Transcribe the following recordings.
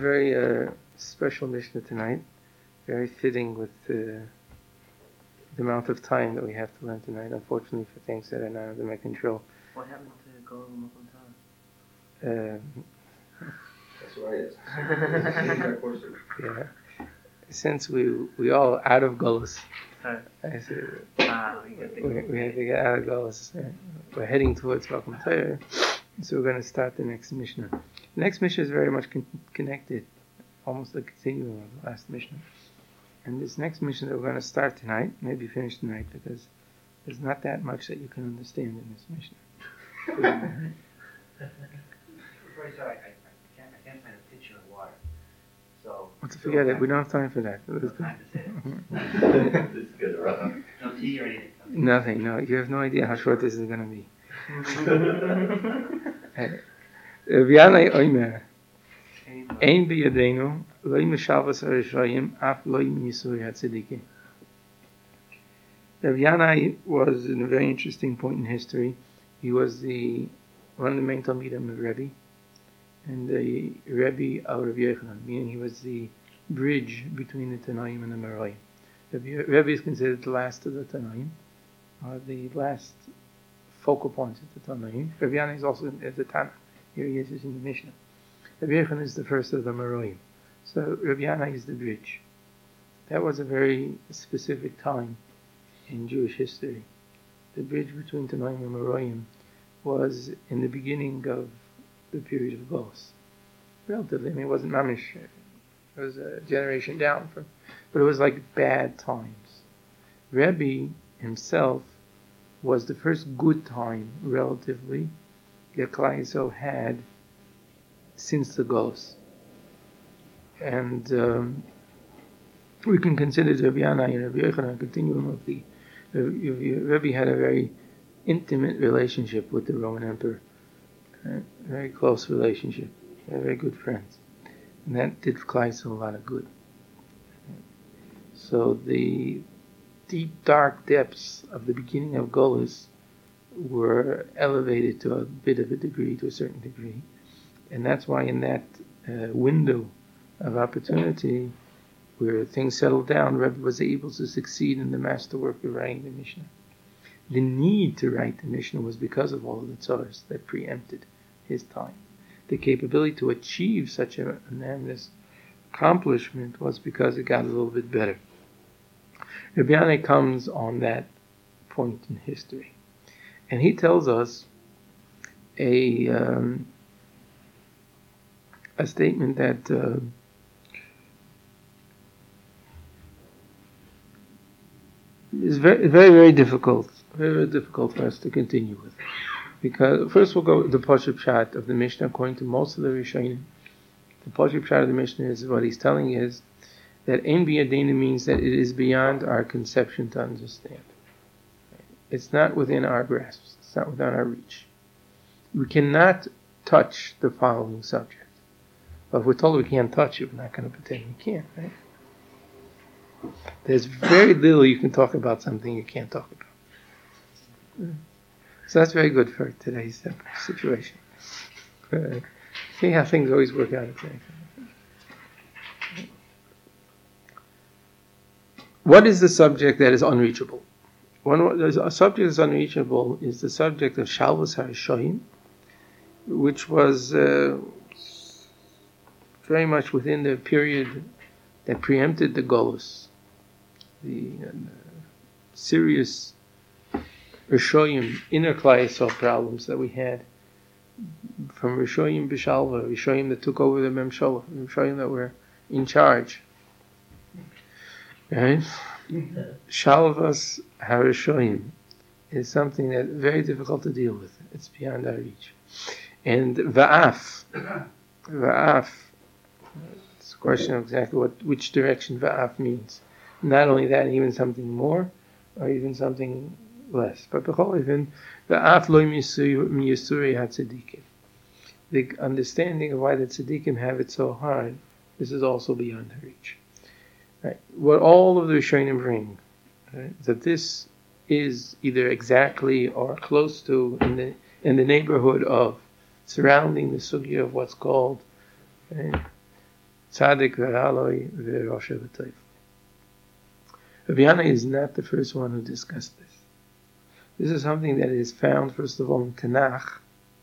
very special Mishnah tonight, very fitting with the amount of time that we have to learn tonight, unfortunately for things that are not under my control. What happened to Golem Makom? That's right. Yeah. Since we all out of Golus, Sorry. I said We we have to get out of Golus. We're heading towards Makom Torah, so we're going to start the next Mishnah. The next Mishnah is very much connected, almost a continuum of the last Mishnah. And this next Mishnah that we're going to start tonight, maybe finish tonight, because there's not that much that you can understand in this Mishnah. Very sorry, I can't find a pitcher of water. So. Let's forget it. We don't have time for that. No time to say it. This is good, right? No tea or anything. Nothing. No, you have no idea how short this is going to be. V'yanei oimer, ein biyadenu, loy mishavas harishayim, af loy miyisuri hatzedikim. Rav Yanai was in a very interesting point in history. He was one of the main Talmidim of Rebbe, and the Rebbe of Rav Yochanan, meaning he was the bridge between the Tanaim and the Meroim. Rebbe is considered the last of the Tanaim, or the last focal point of the Tanaim. Rav Yanai is also at the Tana. Here he is in the Mishnah. Rav Yochanan is the first of the Meroim. So Rav Yanai is the bridge. That was a very specific time in Jewish history. The bridge between Tanaim and Meroim was in the beginning of the period of Golus. Relatively, I mean, it wasn't mamish. It was a generation down from, but it was like bad times. Rebbe himself was the first good time, relatively, that Klal Yisrael had since the Golus. And we can consider Rav Yanai and Rav Yochanan a continuum of the Rebbe had a very intimate relationship with the Roman Emperor, a very close relationship. They were very good friends, and that did Klal Yisrael a lot of good. So the deep, dark depths of the beginning of Golus were elevated to a bit of a degree, to a certain degree, and that's why in that window of opportunity where things settled down, Rebbe was able to succeed in the masterwork of writing the Mishnah. The need to write the Mishnah was because of all of the tzaras that preempted his time. The capability to achieve such an enormous accomplishment was because it got a little bit better. Rabbi Yanai comes on that point in history, and he tells us a statement that is very, very, very difficult for us to continue with. Because first we'll go with the Pashup Pshat of the Mishnah according to most of the Rishonim. The Pashup Pshat of the Mishnah is what he's telling is that Ein Biyadenu means that it is beyond our conception to understand. It's not within our grasp. It's not within our reach. We cannot touch the following subject. But if we're told we can't touch it, we're not going to pretend we can, right? There's very little you can talk about something you can't talk about. So that's very good for today's situation. See how things always work out today. What is the subject that is unreachable? A subject that's unreachable is the subject of Shalvus HaRishoyim, which was very much within the period that preempted the Golus. The serious Rishoyim, inner Klal Yisrael problems that we had from Rishoyim B'Shalva, Rishoyim that took over the Memshala, Rishoyim that were in charge. Right? Shalvas HaRishoyim is something that's very difficult to deal with. It's beyond our reach. And Va'af, it's a question of exactly which direction Va'af means. Not only that, even something more, or even something less. But even Va'af lo miyisuri hatzedikim. The understanding of why the tzeddikim have it so hard, this is also beyond their reach. Right. What all of the Rishonim bring, right, that this is either exactly or close to in the neighborhood of surrounding the sugya of what's called Tzaddik v'Aloi v'Rosha v'Toif. Rabbi Yana is not the first one who discussed this. This is something that is found, first of all, in Tanakh,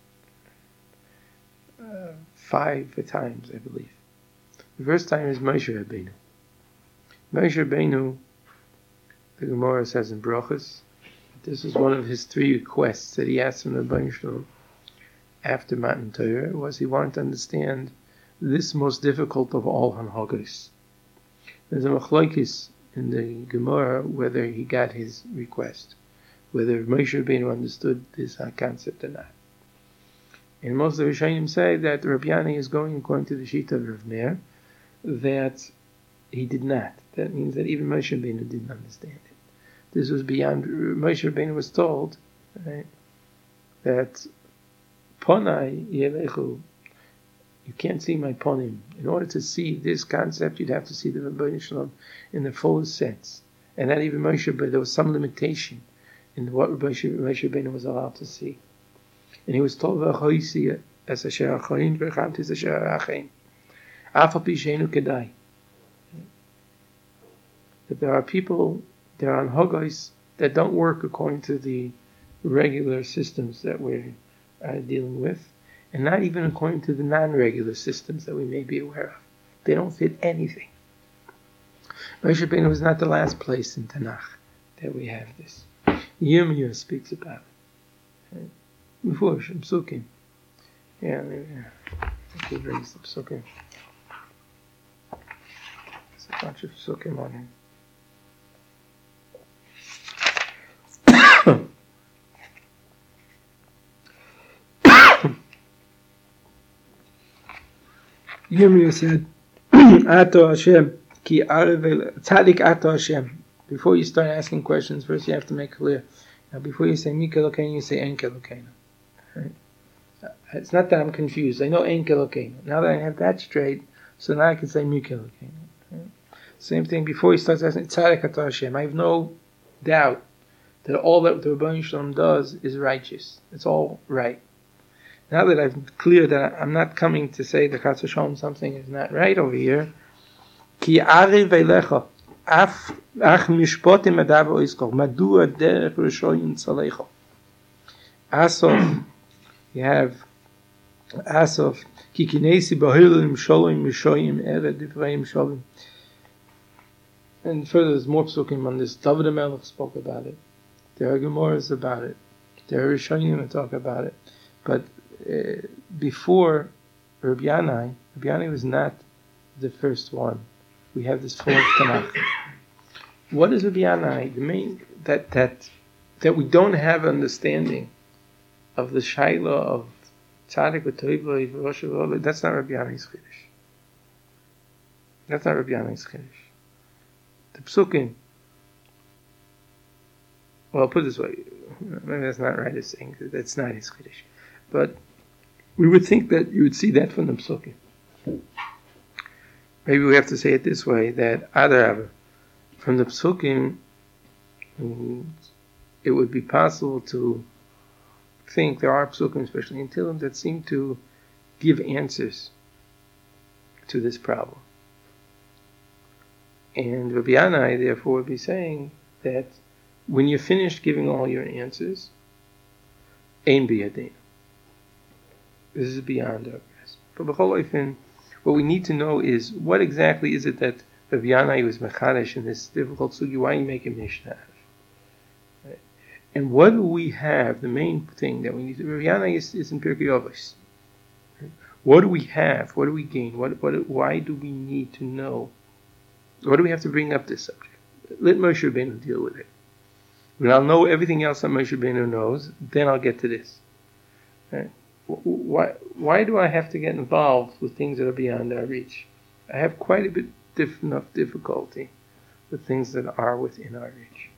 5 times, I believe. The first time is Moshe Rabbeinu. Moshe Rabbeinu, the Gemara says in Brachos, this is one of his 3 requests that he asked from the Rebbeinu Shalom after Matan Torah, was he wanted to understand this most difficult of all Hanhagos. There's a machlokes in the Gemara whether he got his request, whether Moshe Rabbeinu understood this concept or not. And most of the Rishonim say that Rabbi Yana is going according to the Shita of Rav Meir, that he did not. That means that even Moshe Rabbeinu didn't understand it. This was beyond. Moshe Rabbeinu was told, right, that Ponai Yelechu, you can't see my ponim. In order to see this concept, you'd have to see the Rebbeinu Shalom in the fullest sense. And not even Moshe, but there was some limitation in what Moshe Rabbeinu was allowed to see. And he was told, that there are people, there are Hanhagos that don't work according to the regular systems that we're dealing with, and not even according to the non-regular systems that we may be aware of. They don't fit anything. Moshe Rabbeinu was not the last place in Tanakh that we have this. Yirmiyah speaks about it. Right? Before Psukim. Yeah. He brings the Psukim. There's a bunch of Psukim on him. Yirmiyah said, Ato Hashem, ki arev tzadik ato Hashem. Before you start asking questions, first you have to make clear. Now, before you say Mi Kelokeinu, you say En Kelokeinu. Right? It's not that I'm confused. I know En Kelokeinu. Now that I have that straight, so now I can say Mi Kelokeinu. Right? Same thing. Before he starts asking Tzadik ato Hashem, I have no doubt that all that the Rebbeinu Shalom does is righteous. It's all right. Now that I'm clear that I'm not coming to say that Chas v'Shalom something is not right over here, Ki ari veilecha ach mishpotim adav oiskor madua derech rishoyim tzalecha. Asof, you have Asof, Ki kinesi bahilim shalom mishoyim ered divrayim shalom. And further, there's more psukim on this. David HaMelech spoke about it. There are Gemaras about it. There are Rishonim that talk about it. But before Rabbi Yanai was not the first one. We have this full Tanakh. What is Rabbi Yanai? The main that we don't have understanding of the Shaila of Tzaddik v'Toiv v'Rosh. That's not Rabbi Yanai's Chiddush. That's not Rabbi Yanai's Chiddush. The Psukim. Well, I'll put it this way. Maybe that's not right as saying that that's not his Chiddush. But we would think that you would see that from the Psukim. Maybe we have to say it this way, that Adarabah, from the Psukim, it would be possible to think there are Psukim, especially in Tehillim, that seem to give answers to this problem. And Rabbi Yanai, therefore, would be saying that when you're finished giving all your answers, Ein biyadina. This is beyond our grasp. But b'chol, what we need to know is what exactly is it that Rabbi Yanai was mechadesh in this difficult sugi. Why you make a mishnah? Right? And what do we have? The main thing that we need to. Rabbi Yanai is in Pirkei Avos. Right? What do we have? What do we gain? Why do we need to know? What do we have to bring up this subject? Let Moshe Rabbeinu deal with it. When I'll know everything else that Moshe Rabbeinu knows, then I'll get to this. Right? Why do I have to get involved with things that are beyond our reach? I have quite a bit enough difficulty with things that are within our reach.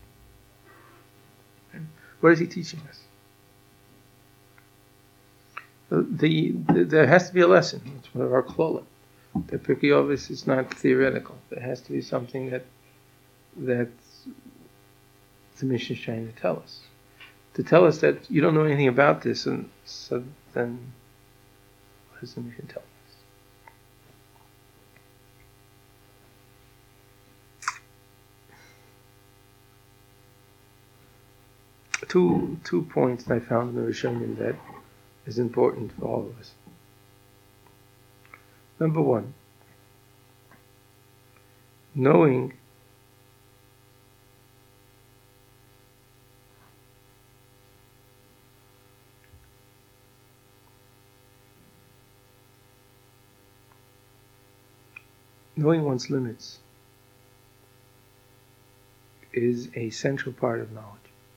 Right? What is he teaching us? There has to be a lesson. It's one of our klolim. The Pirkei Avos is not theoretical. There has to be something that the mission is trying to tell us. To tell us that you don't know anything about this, and so then what does the mission tell us? two points I found in the Rishonim that is important for all of us. Number one, knowing one's limits is a central part of knowledge.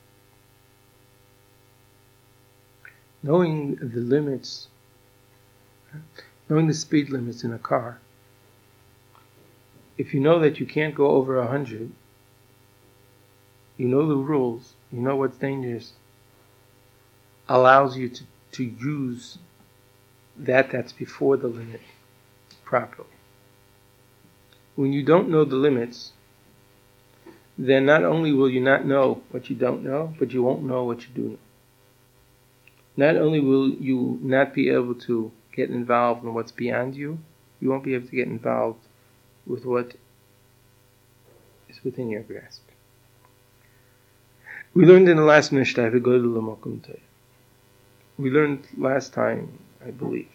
Knowing the limits, knowing the speed limits in a car, if you know that you can't go over 100, you know the rules, you know what's dangerous, allows you to use that's before the limit properly. When you don't know the limits, then not only will you not know what you don't know, but you won't know what you do know. Not only will you not be able to get involved in what's beyond you, you won't be able to get involved with what is within your grasp. We learned in the last Mishnah, we learned last time, I believe,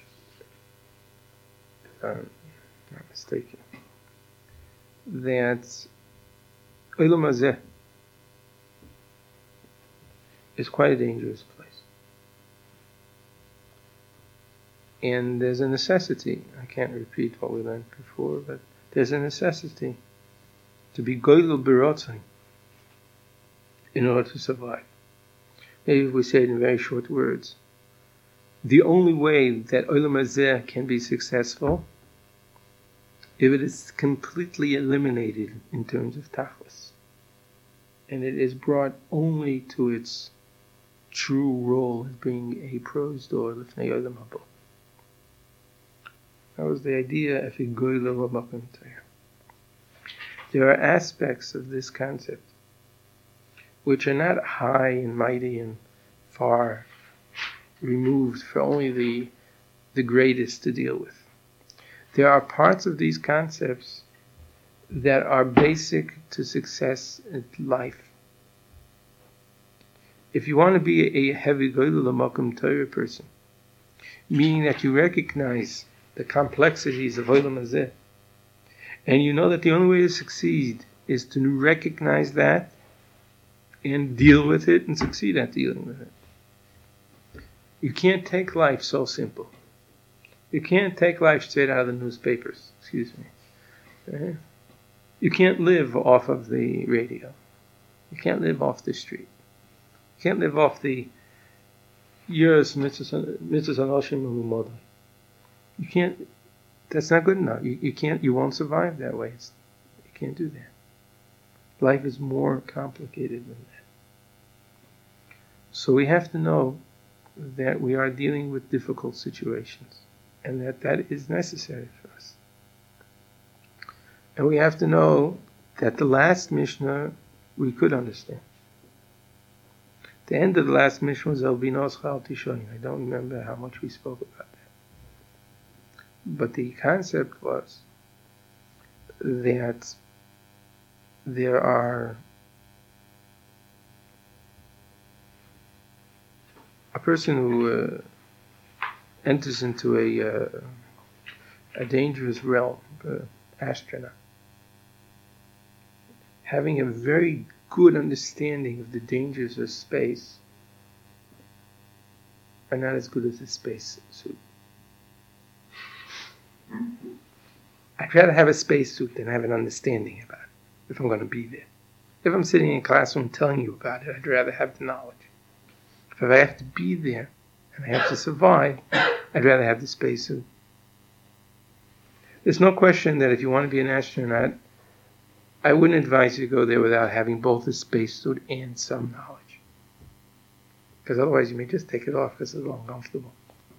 if I'm not mistaken, that Olam Hazeh is quite a dangerous place. And there's a necessity, I can't repeat what we learned before, but there's a necessity to be goylul b'rotzon in order to survive. Maybe if we say it in very short words, the only way that Olam Hazeh can be successful if it is completely eliminated in terms of tachlis, and it is brought only to its true role as being a pros door l'fnei Olam haba. That was the idea of a goylul b'makom Torah. There are aspects of this concept which are not high and mighty and far removed for only the greatest to deal with. There are parts of these concepts that are basic to success in life. If you want to be a heavy goylul b'makom Torah person, meaning that you recognize the complexities of Olam Hazeh, and you know that the only way to succeed is to recognize that and deal with it and succeed at dealing with it. You can't take life so simple. You can't take life straight out of the newspapers. Excuse me. You can't live off of the radio. You can't live off the street. You can't live off the years mitzvahs anoshim u'modai. You can't. That's not good enough. You can't. You won't survive that way. You can't do that. Life is more complicated than that. So we have to know that we are dealing with difficult situations, and that is necessary for us. And we have to know that the last Mishnah we could understand. The end of the last Mishnah was El Binos Chal Tishoin. I don't remember how much we spoke about that. But the concept was that there are a person who enters into a dangerous realm, astronaut, having a very good understanding of the dangers of space are not as good as a space suit. I'd rather have a space suit than have an understanding about it if I'm going to be there. If I'm sitting in a classroom telling you about it, I'd rather have the knowledge. If I have to be there and I have to survive, I'd rather have the space suit. There's no question that if you want to be an astronaut, I wouldn't advise you to go there without having both a spacesuit and some knowledge. Because otherwise you may just take it off because it's a little uncomfortable.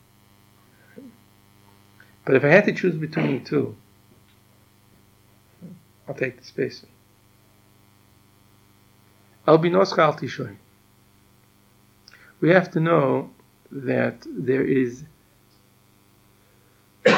But if I had to choose between the two, I'll take the spacesuit. Al binos chal tishoin. We have to know that there is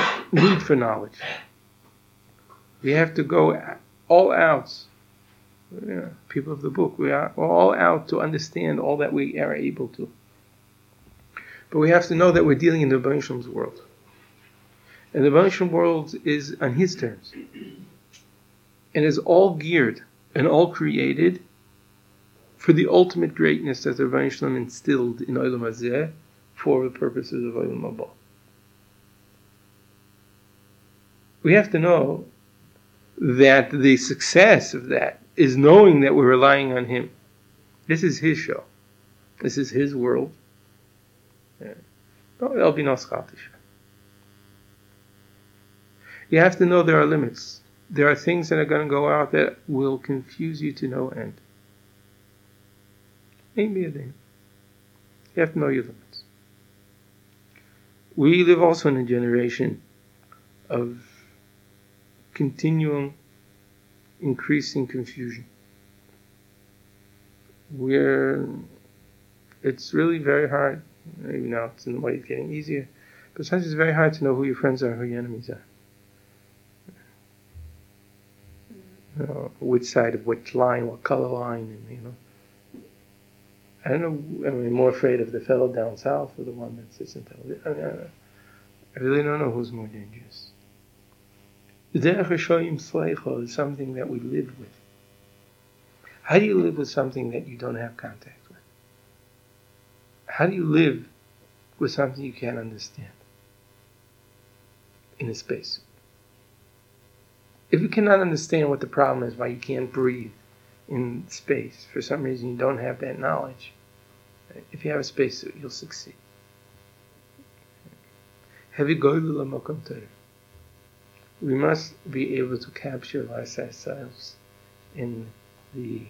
need for knowledge. We have to go all out people of the book. We're all out to understand all that we are able to. But we have to know that we're dealing in the Rebbeinu Shalom's world. And the Rebbeinu Shalom world is on his terms. And is all geared and all created for the ultimate greatness that the Rebbeinu Shalom instilled in Olam Hazeh for the purposes of Olam Haba. We have to know that the success of that is knowing that we're relying on him. This is his show. This is his world. There'll be no schatish. You have to know there are limits. There are things that are going to go out that will confuse you to no end. Maybe a thing. You have to know your limits. We live also in a generation of continual increasing confusion. It's really very hard. Maybe now it's in a way it's getting easier, but sometimes it's very hard to know who your friends are and who your enemies are. Which side of which line, what color line, and I don't know. I'm more afraid of the fellow down south or the one that sits in television. I really don't know who's more dangerous. The Derech HaShoyim Sleicha is something that we live with. How do you live with something that you don't have contact with? How do you live with something you can't understand in a space? If you cannot understand what the problem is, why you can't breathe in space, for some reason you don't have that knowledge, if you have a spacesuit, you'll succeed. We must be able to capture ourselves in the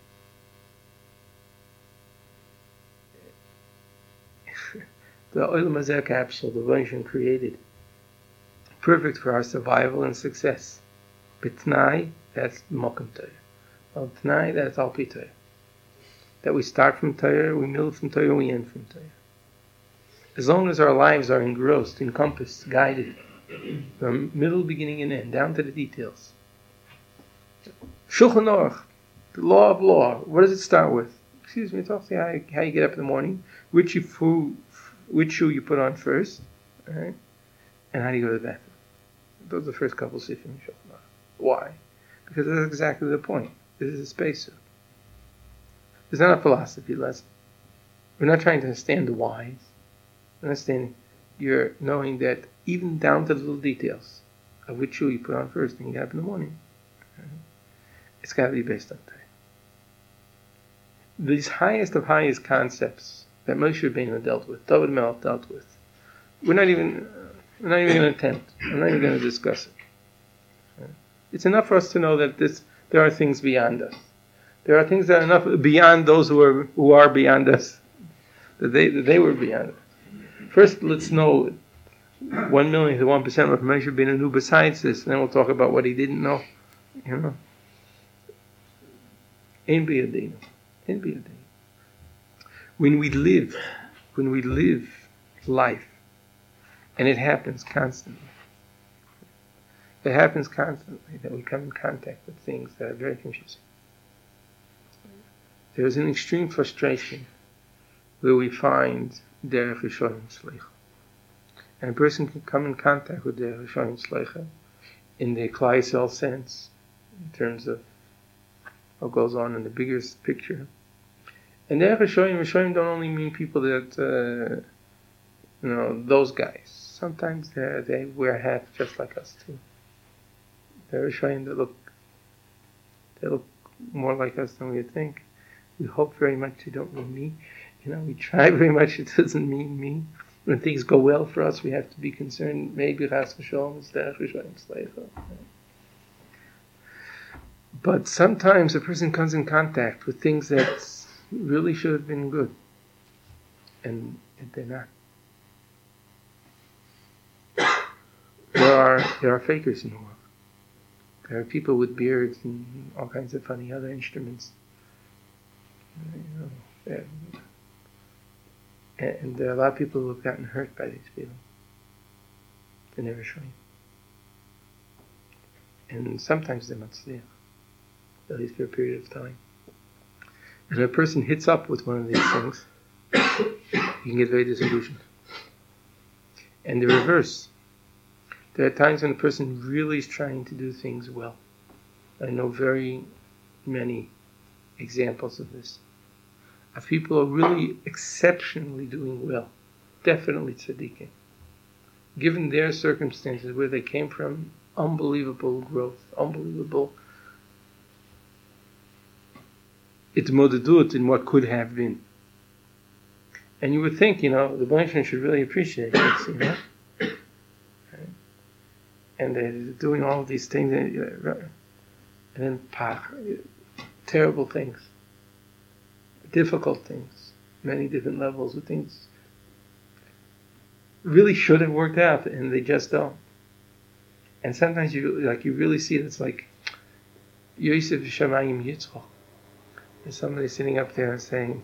Olam Hazeh capsule the Rebbeinu created, perfect for our survival and success. B'tnai, that's Mokum Torah. Well, Tnai, that's Al Pi Torah. That we start from Torah, we middle from Torah, we end from Torah. As long as our lives are engrossed, encompassed, guided, from middle, beginning, and end, down to the details. Shulchan Aruch, the law of law. What does it start with? It talks about how you get up in the morning, which shoe you put on first, right? And how do you go to the bathroom. Those are the first couple of sifim in Shulchan Aruch. Why? Because that's exactly the point. This is a spacesuit. It's not a philosophy lesson. We're not trying to understand the whys. You're knowing that even down to the little details of which shoe you put on first when you get up in the morning, it's got to be based on Torah. These highest of highest concepts that Moshe Rabbeinu dealt with, David Melech dealt with, we're not even going to attempt. I'm not even going to discuss it. It's enough for us to know that there are things beyond us. There are things that are enough beyond those who are beyond us, that they were beyond us. First, let's know 1 million to 1% of Moshe Rabbeinu knew besides this, and then we'll talk about what he didn't know. Ein biyadinu. When we live life, and it happens constantly. It happens constantly that we come in contact with things that are very confusing. There is an extreme frustration where we find Derech HaShoyim Sleicha. And a person can come in contact with Derech HaShoyim Sleicha in the Klal Yisrael sense, in terms of what goes on in the bigger picture. And Derech HaShoyim don't only mean people that, those guys. Sometimes they wear hats just like us too. Derech HaShoyim they look more like us than we would think. We hope very much they don't mean me. We try very much it doesn't mean me. When things go well for us, we have to be concerned. Maybe Chas v'Shalom is Derech HaShoyim Sleicha. But sometimes a person comes in contact with things that really should have been good, and they're not. There are fakers in the world. There are people with beards and all kinds of funny other instruments. And there are a lot of people who have gotten hurt by these people. They never show you. And sometimes they're matzliach. at least for a period of time. And if a person hits up with one of these things, he can get very disillusioned. And the reverse. There are times when a person really is trying to do things well. I know very many examples of this. Of people who are really exceptionally doing well. Definitely tzaddikim. Given their circumstances, where they came from, unbelievable growth, unbelievable itmodedut in what could have been. And you would think, the Bnei should really appreciate this, Right? And they're doing all of these things, and then terrible things, difficult things, many different levels of things really should have worked out, and they just don't. And sometimes you really see it. It's like Yosef Shamayim Yitzchak. There's somebody sitting up there and saying,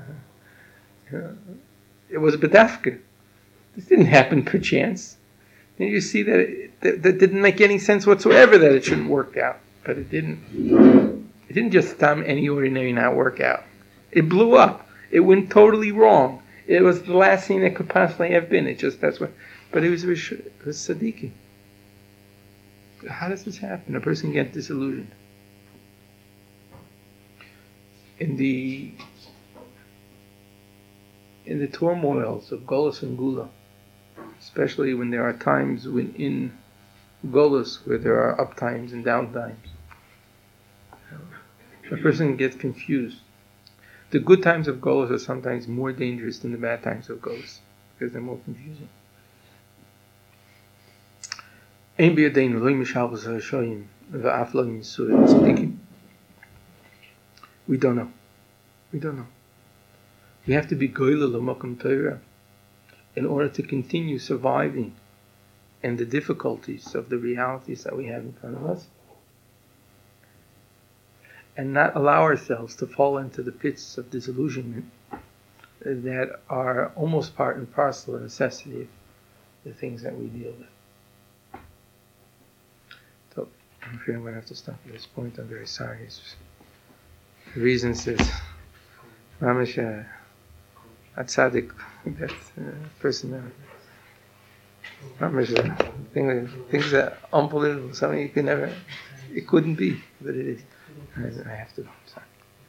it was bedafka. This didn't happen per chance. And you see that that didn't make any sense whatsoever that it shouldn't work out. But it didn't. It didn't just any ordinary not work out. It blew up. It went totally wrong. It was the last thing that could possibly have been. But it was tzaddikim. How does this happen? A person gets disillusioned. In the turmoils of Golus and Gula, especially when there are times in Golus where there are up times and down times, a person gets confused. The good times of Golus are sometimes more dangerous than the bad times of Golus because they're more confusing. We don't know. We have to be goyle l'makom Torah in order to continue surviving and the difficulties of the realities that we have in front of us, and not allow ourselves to fall into the pits of disillusionment that are almost part and parcel of necessity of the things that we deal with. So I'm afraid I'm going to have to stop at this point. I'm very sorry. The reasons is Mamish a tzaddik, that person. Mamish things that are unbelievable. Something you can never. It couldn't be, but it is. I have to. Sorry.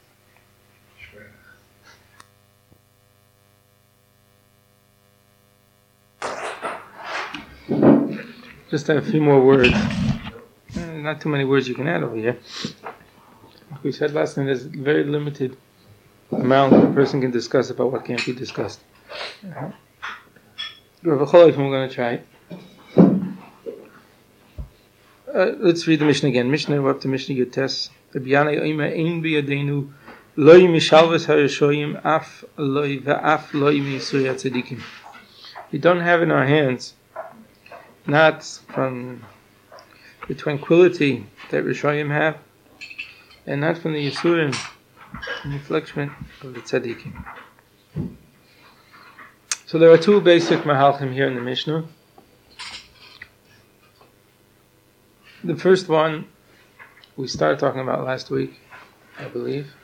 Just a few more words. Not too many words you can add over here. Like we said last time, there's very limited amount a person can discuss about what can't be discussed. We're going to try. Let's read the Mishnah again. Mishnah, we're up to Mishnah Yotes. We don't have in our hands, not from the tranquility that Rishoyim have, and not from the Yisurim, the infliction of the Tzaddikim. So there are two basic mahalchim here in the Mishnah. The first one we started talking about last week, I believe,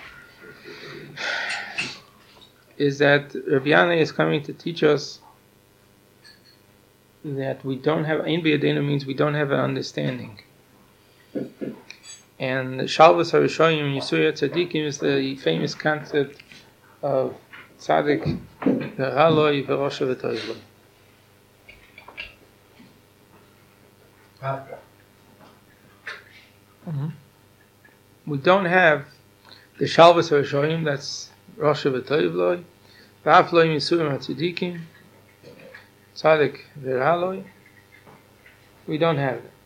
is that Rabbi Yanai is coming to teach us that we don't have, Ein B'Yadenu means we don't have an understanding. And Shalvas HaRishoyim Yisuya Tzadikim is the famous concept of Tzadik V'Raloi V'Rosha V'Toivloi. We don't have the Shalvas HaRishoyim, that's Rosha V'Toivloi, V'Afloi Yisurim HaTzadikim, Tzadik V'Raloi. We don't have it.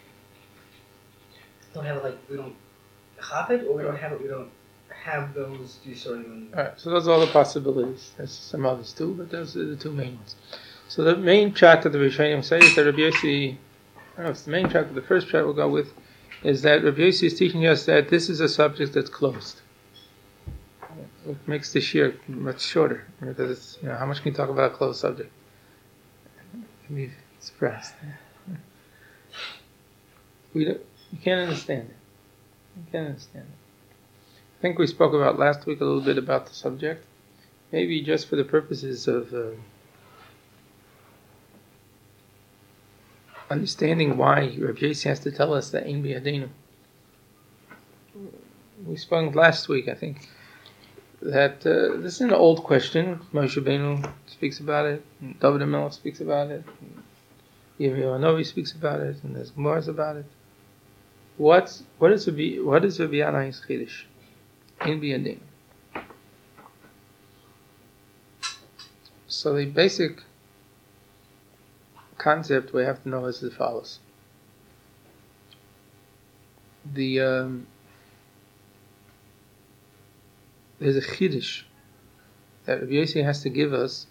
Don't have it, like, we don't have it, or we don't have it, we don't have those Yisurim. Alright, so those are all the possibilities. There's some others too, but those are the two main ones. So the main pshat that the Rishonim say is that Rabbi Yossi, I don't know if it's the main pshat, but the first pshat we'll go with is that Rabbi Yossi is teaching us that this is a subject that's closed. It makes the shir much shorter. Because it's, how much can you talk about a closed subject? It can be expressed. You can't understand it. I can understand it. I think we spoke about last week a little bit about the subject. Maybe just for the purposes of understanding why Rav Yossi has to tell us that Ein B'Yadeinu. We spoke last week, I think, that this is an old question. Moshe Rabbeinu speaks about it, and David HaMelech speaks about it, and Yirmiyahu Hanavi speaks about it, and there's Gemara's about it. What is Rabbi Yanai's Chiddush? Ein B'Yadeinu. So the basic concept we have to know is as follows. There's a chiddush that Rabbi Yossi has to give us,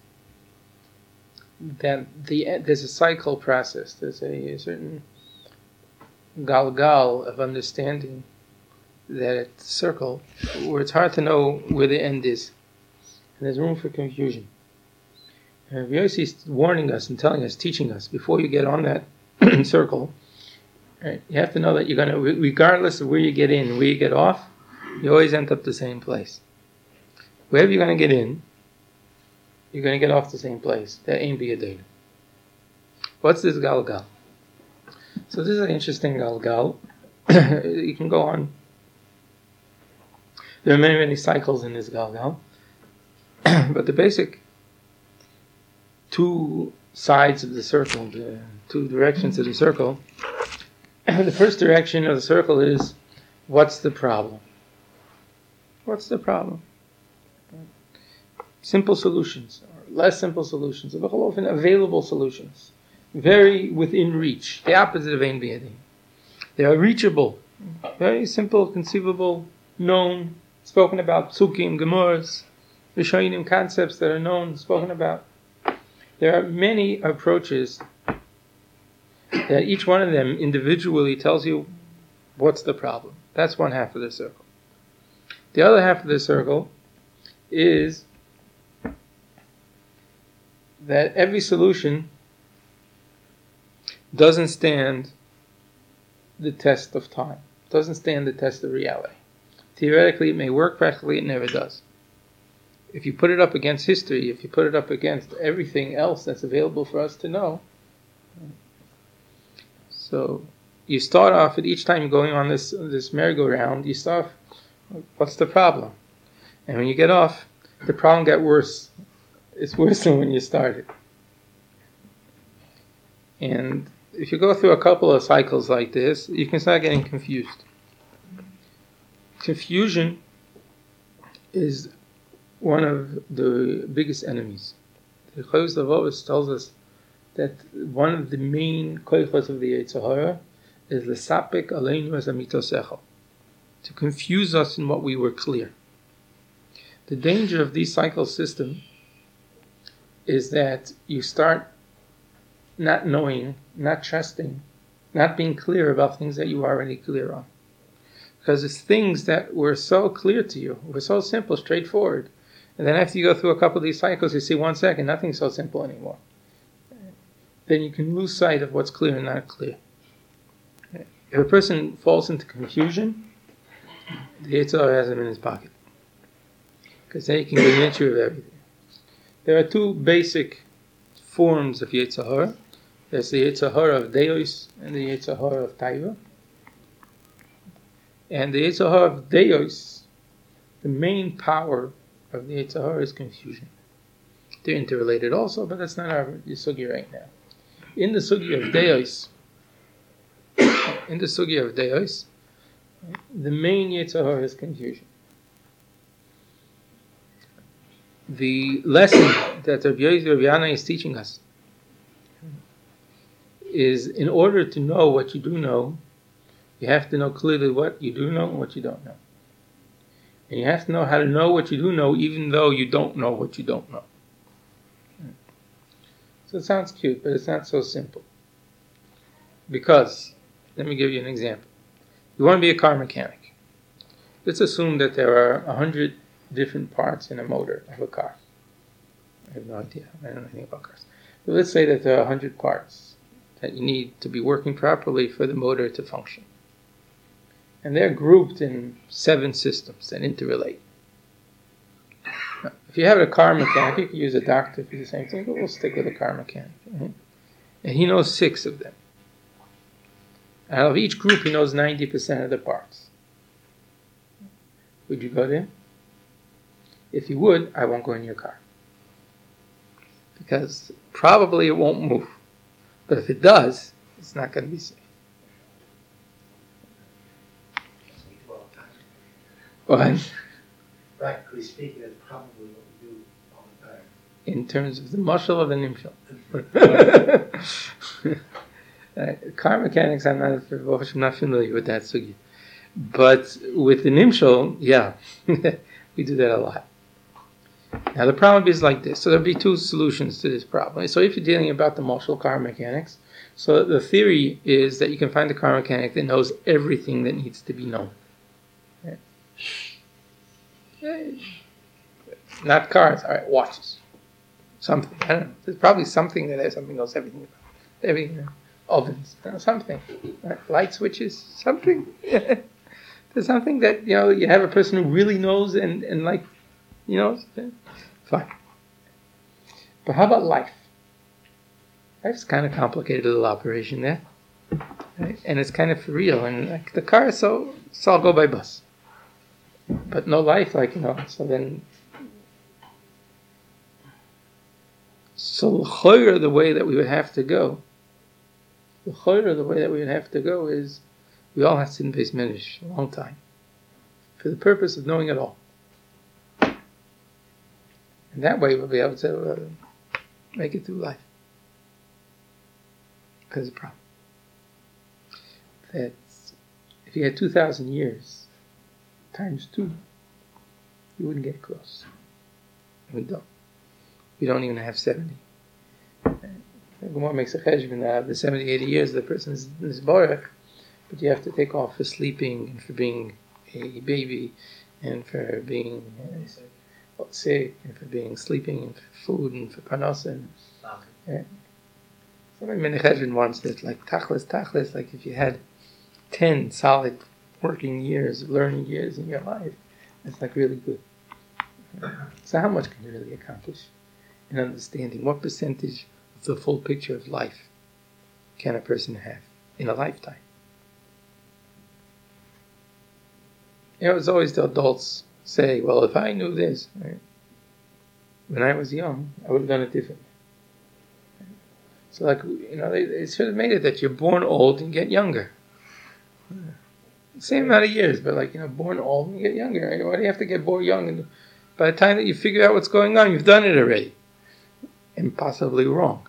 that there's a cycle process, there's a certain galgal of understanding that it's a circle where it's hard to know where the end is, and there's room for confusion. And Rabbi Yossi is warning us and telling us, teaching us, before you get on that circle, right, you have to know that you're going to, regardless of where you get in and where you get off, you always end up the same place. Wherever you're going to get in, you're going to get off the same place. That ain't be a day. What's this galgal? So this is an interesting galgal. You can go on. There are many, many cycles in this galgal. But the basic two sides of the circle, the two directions of the circle, the first direction of the circle is, what's the problem? What's the problem? Simple solutions, or less simple solutions, or often available solutions, very within reach, the opposite of Ein B'Yadeinu. They are reachable, very simple, conceivable, known, spoken about, psukim, gemaras, rishonim, concepts that are known, spoken about. There are many approaches that each one of them individually tells you what's the problem. That's one half of the circle. The other half of the circle is that every solution doesn't stand the test of time, doesn't stand the test of reality. Theoretically, it may work, practically, it never does. If you put it up against history, if you put it up against everything else that's available for us to know, so you start off at each time going on this merry-go-round, you start off, what's the problem? And when you get off, the problem got worse. It's worse than when you started. And if you go through a couple of cycles like this, you can start getting confused. Confusion is one of the biggest enemies. The Chovos HaLevavos tells us that one of the main koichos of the Yetzer Hara is l'sapek aleinu es amitosechel, to confuse us in what we were clear. The danger of this cycle system is that you start not knowing, not trusting, not being clear about things that you were already clear on. Because it's things that were so clear to you, were so simple, straightforward. And then after you go through a couple of these cycles, you see 1 second, nothing's so simple anymore. Then you can lose sight of what's clear and not clear. If a person falls into confusion, the Yetzer Hara has him in his pocket. Because then he can convince you of everything. There are two basic forms of Yetzer Hara. There's the Yetzer Hara of Deos and the Yetzer Hara of Taiva. And the Yetzer Hara of Deos, the main power of the Yetzer Hara is confusion. They're interrelated also, but that's not our sugya right now. In the sugya of Deos, the main Yetzer Hara is confusion. The lesson that Rabbi Yanai is teaching us is, in order to know what you do know, you have to know clearly what you do know and what you don't know. And you have to know how to know what you do know, even though you don't know what you don't know. So it sounds cute, but it's not so simple. Because, let me give you an example. You want to be a car mechanic. Let's assume that there are 100 different parts in a motor of a car. I have no idea. I don't know anything about cars. But let's say that there are 100 parts that you need to be working properly for the motor to function. And they're grouped in 7 systems that interrelate. Now, if you have a car mechanic, you can use a doctor for the same thing, but we'll stick with a car mechanic. Right? And he knows 6 of them. Out of each group, he knows 90% of the parts. Would you go there? If you would, I won't go in your car. Because probably it won't move. But if it does, it's not going to be safe. What? Practically speaking, that's probably what we do all the time. In terms of the muscle of an nimshal. Car mechanics, I'm not familiar with that sugi. But with the nimshal, yeah, we do that a lot. Now the problem is like this. So there'll be 2 solutions to this problem. So if you're dealing about the muscle car mechanics, so the theory is that you can find a car mechanic that knows everything that needs to be known. Not cars, all right, watches. Something, I don't know. There's probably something that has something knows everything about. Everything, ovens, something. Right? Light switches, something. There's something that, you have a person who really knows and fine. But how about life? Life's kind of complicated little operation there. Right? And it's kind of for real. And like the car, so I'll go by bus. But no life, so then... So the way that we would have to go is we all have to sit in base medish a long time for the purpose of knowing it all. And that way we'll be able to make it through life. Because the problem that if you had 2,000 years times 2, you wouldn't get close. We don't. We don't even have 70. The Gemara makes a cheshbon out of the 70, 80 years the person is borech, but you have to take off for sleeping and for being a baby and for being sick and for being sleeping and for food and for parnasa. Somebody made a cheshbon once that like tachlis, like if you had 10 solid working years, learning years in your life, that's like really good. So how much can you really accomplish in understanding? What percentage of the full picture of life can a person have in a lifetime? It's always the adults say, well, if I knew this, right, when I was young, I would have done it differently. So they should have made it that you're born old and get younger. Same amount of years, but born old and get younger. Right? Why do you have to get born young? And by the time that you figure out what's going on, you've done it already. And possibly wrong.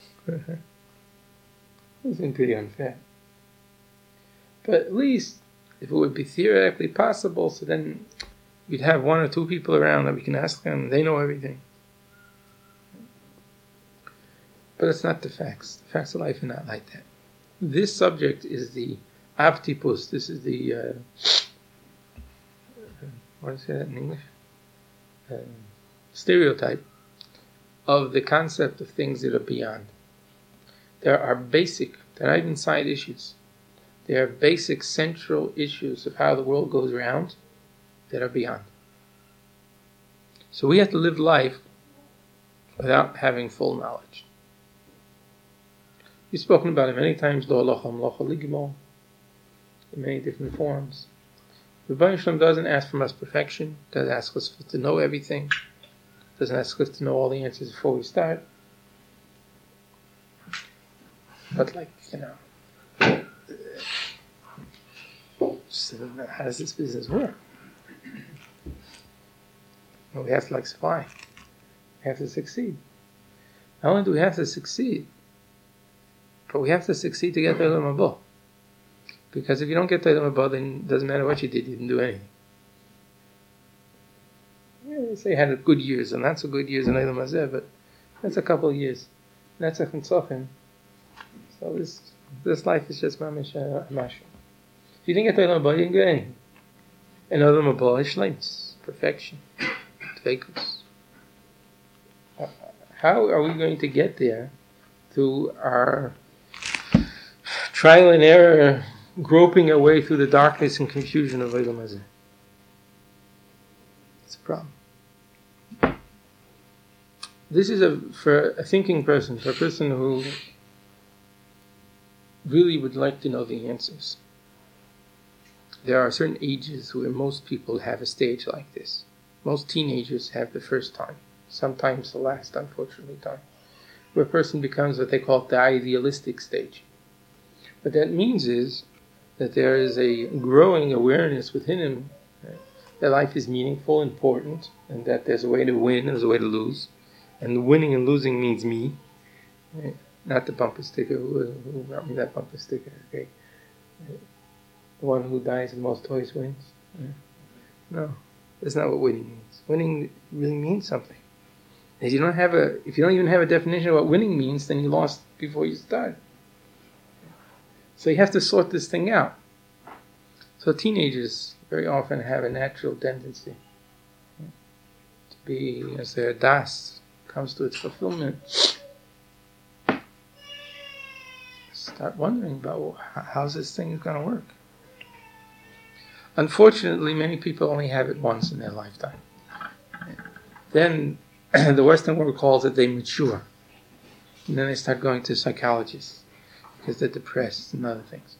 It's been pretty unfair. But at least, if it would be theoretically possible, so then we'd have 1 or 2 people around that we can ask them, they know everything. But it's not the facts. The facts of life are not like that. This subject is the aptipus. This is the, what do you say that in English? Stereotype of the concept of things that are beyond. There are basic, they're not even side issues. There are basic central issues of how the world goes around that are beyond. So we have to live life without having full knowledge. We've spoken about it many times, lo alacham, lo chaligmo, in many different forms. The Rebbeinu Shalom doesn't ask from us perfection, doesn't ask us to know everything, doesn't ask us to know all the answers before we start. But so how does this business work? Well, we have to survive. We have to succeed. Not only do we have to succeed, but we have to succeed to get the Olam Haba. Because if you don't get the Olam Haba, then it doesn't matter what you did, you didn't do anything. They say you had good years and not so good years in Olam Hazeh, but that's a couple of years. That's a Chitzochin. So this life is just mamish mashu. If you didn't get the Olam Haba, you didn't get anything. And Olam Haba is shleimus, perfection, dveikus. How are we going to get there through our trial and error groping our way through the darkness and confusion of Olam Hazeh. It's a problem. This is for a thinking person, for a person who really would like to know the answers. There are certain ages where most people have a stage like this. Most teenagers have the first time, sometimes the last, unfortunately, time, where a person becomes what they call the idealistic stage. What that means is that there is a growing awareness within him, right, that life is meaningful, important, and that there's a way to win, there's a way to lose. And winning and losing means me, right? Not the bumper sticker. Who brought me that bumper sticker? Okay. The one who dies the most toys wins. Right? No, that's not what winning means. Winning really means something. If you don't even have a definition of what winning means, then you lost before you start. So you have to sort this thing out. So teenagers very often have a natural tendency to be, as their das comes to its fulfillment, start wondering about how's this thing going to work. Unfortunately, many people only have it once in their lifetime. Then the Western world calls it they mature. And then they start going to psychologists because they're depressed and other things.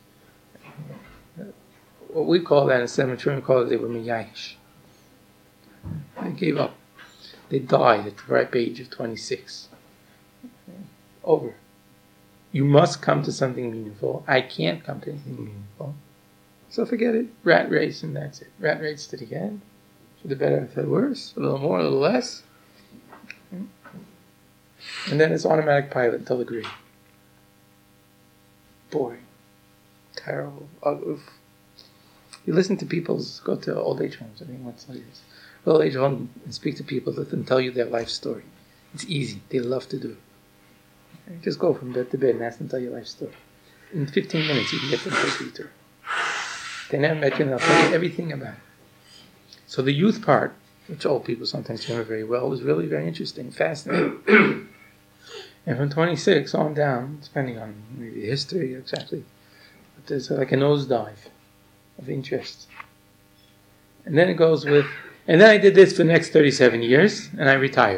What we call that instead of maturing, we call it they were miyayish. They gave up. They died at the ripe age of 26. Over. You must come to something meaningful. I can't come to anything meaningful. So forget it. Rat race and that's it. Rat race to the end. For the better, for the worse. A little more, a little less. And then it's automatic pilot until the grave. Boring. Terrible. Ugly. You listen to go to old age homes. I mean, what's like this? Old age home and speak to people, let them tell you their life story. It's easy. They love to do it. You just go from bed to bed and ask them to tell your life story. In 15 minutes, you can get them to take you through. They never met you, and they'll tell you everything about it. So the youth part, which old people sometimes remember very well, is really very interesting, fascinating. And from 26 on down, depending on maybe the history exactly, but there's like a nosedive of interest. And then it goes with, and then I did this for the next 37 years, and I retired.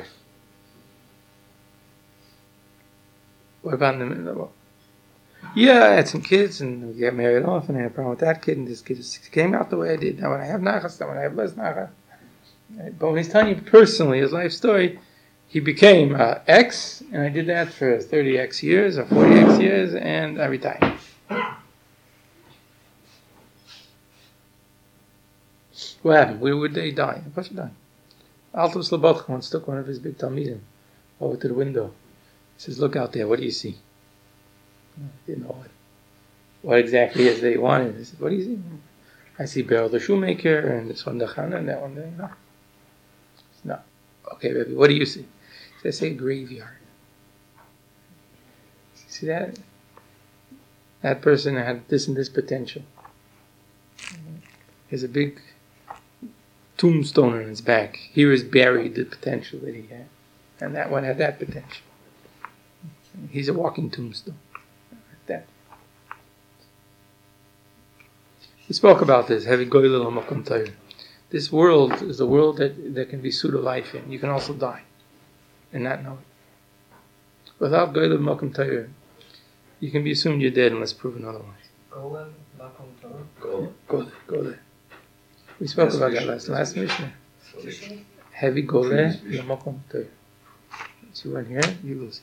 What about in the middle? Yeah, I had some kids, and we got married off, and I had a problem with that kid, and this kid came out the way I did. Now when I have nachas, now when I have less nachas. Right? But when he's telling you personally his life story, he became X, and I did that for 30X years, or 40X years, and I retired. What happened? Where would they die? Of course he died. Alter Slobodka once took one of his big talmidim over to the window. He says, look out there, what do you see? I didn't know what exactly as they wanted. He said, what do you see? I see Beryl the shoemaker, and this one the Chana, and that one there. No. No. Okay, baby, what do you see? He says, I see a graveyard. See that? That person had this and this potential. There's a big tombstone on his back. Here is buried the potential that he had. And that one had that potential. He's a walking tombstone. That. We spoke about this. This world is a world that can be pseudo life in. You can also die and not know it. Without Goylem Makom Torah, you can be assumed you're dead unless proven otherwise. Golem Makom Torah? Golem. We spoke about that last Mishnah. Heavy Golem Makom Torah. So you weren't here, you lose.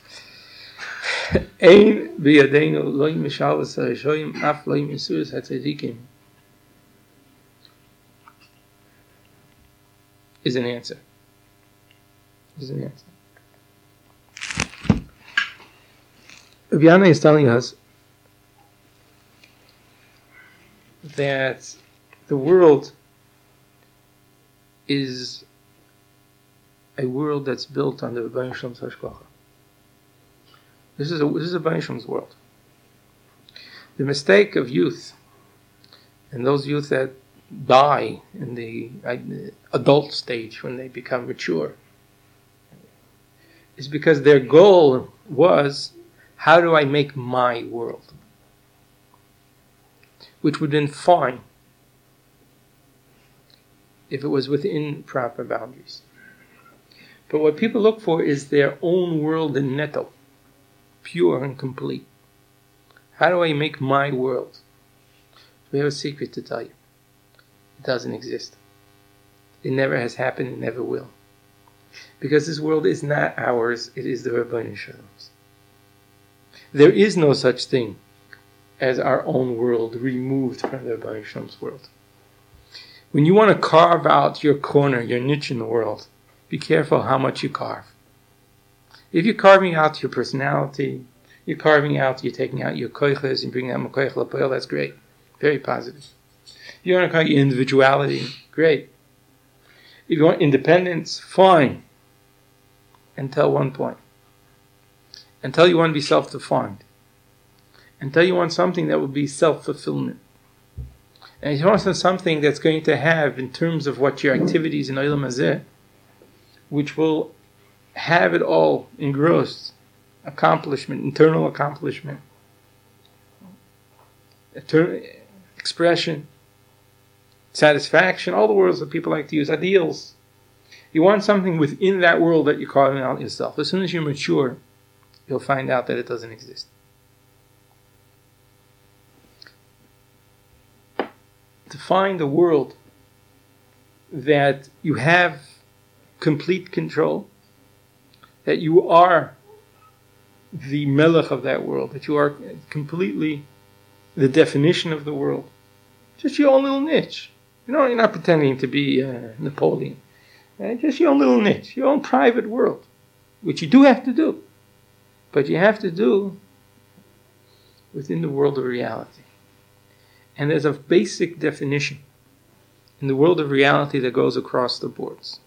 Ein biyadenu lo yimshal v'sarashoyim af lo yimsurus hatzadikim is an answer. Rabbi Yana is telling us that the world is a world that's built on the Rebbeinu Shalom's hashgacha. This is Rebbeinu Shalom's world. The mistake of youth, and those youth that die in the adult stage when they become mature, is because their goal was, how do I make my world? which would have been fine if it was within proper boundaries. But what people look for is their own world in netto, pure and complete. How do I make my world? We have a secret to tell you. It doesn't exist. It never has happened, it never will. Because this world is not ours, it is the Ribbono Shel Olam's. There is no such thing as our own world removed from the Ribbono Shel Olam's world. When you want to carve out your corner, your niche in the world, be careful how much you carve. If you're carving out your personality, you're taking out your koiches and bringing out makoich lapoil, that's great. Very positive. You want to call your individuality, great. If you want independence, fine. Until one point. Until you want to be self-defined. Until you want something that will be self-fulfillment. And if you want something that's going to have, in terms of what your activities in Olam Hazeh, which will have it all engrossed, accomplishment, internal accomplishment, expression, satisfaction, all the words that people like to use, ideals. You want something within that world that you're carving out yourself. As soon as you mature, you'll find out that it doesn't exist. To find a world that you have complete control, that you are the melech of that world, that you are completely the definition of the world. Just your own little niche. You're not pretending to be Napoleon. Just your own little niche, your own private world, which you do have to do. But you have to do within the world of reality. And there's a basic definition in the world of reality that goes across the boards.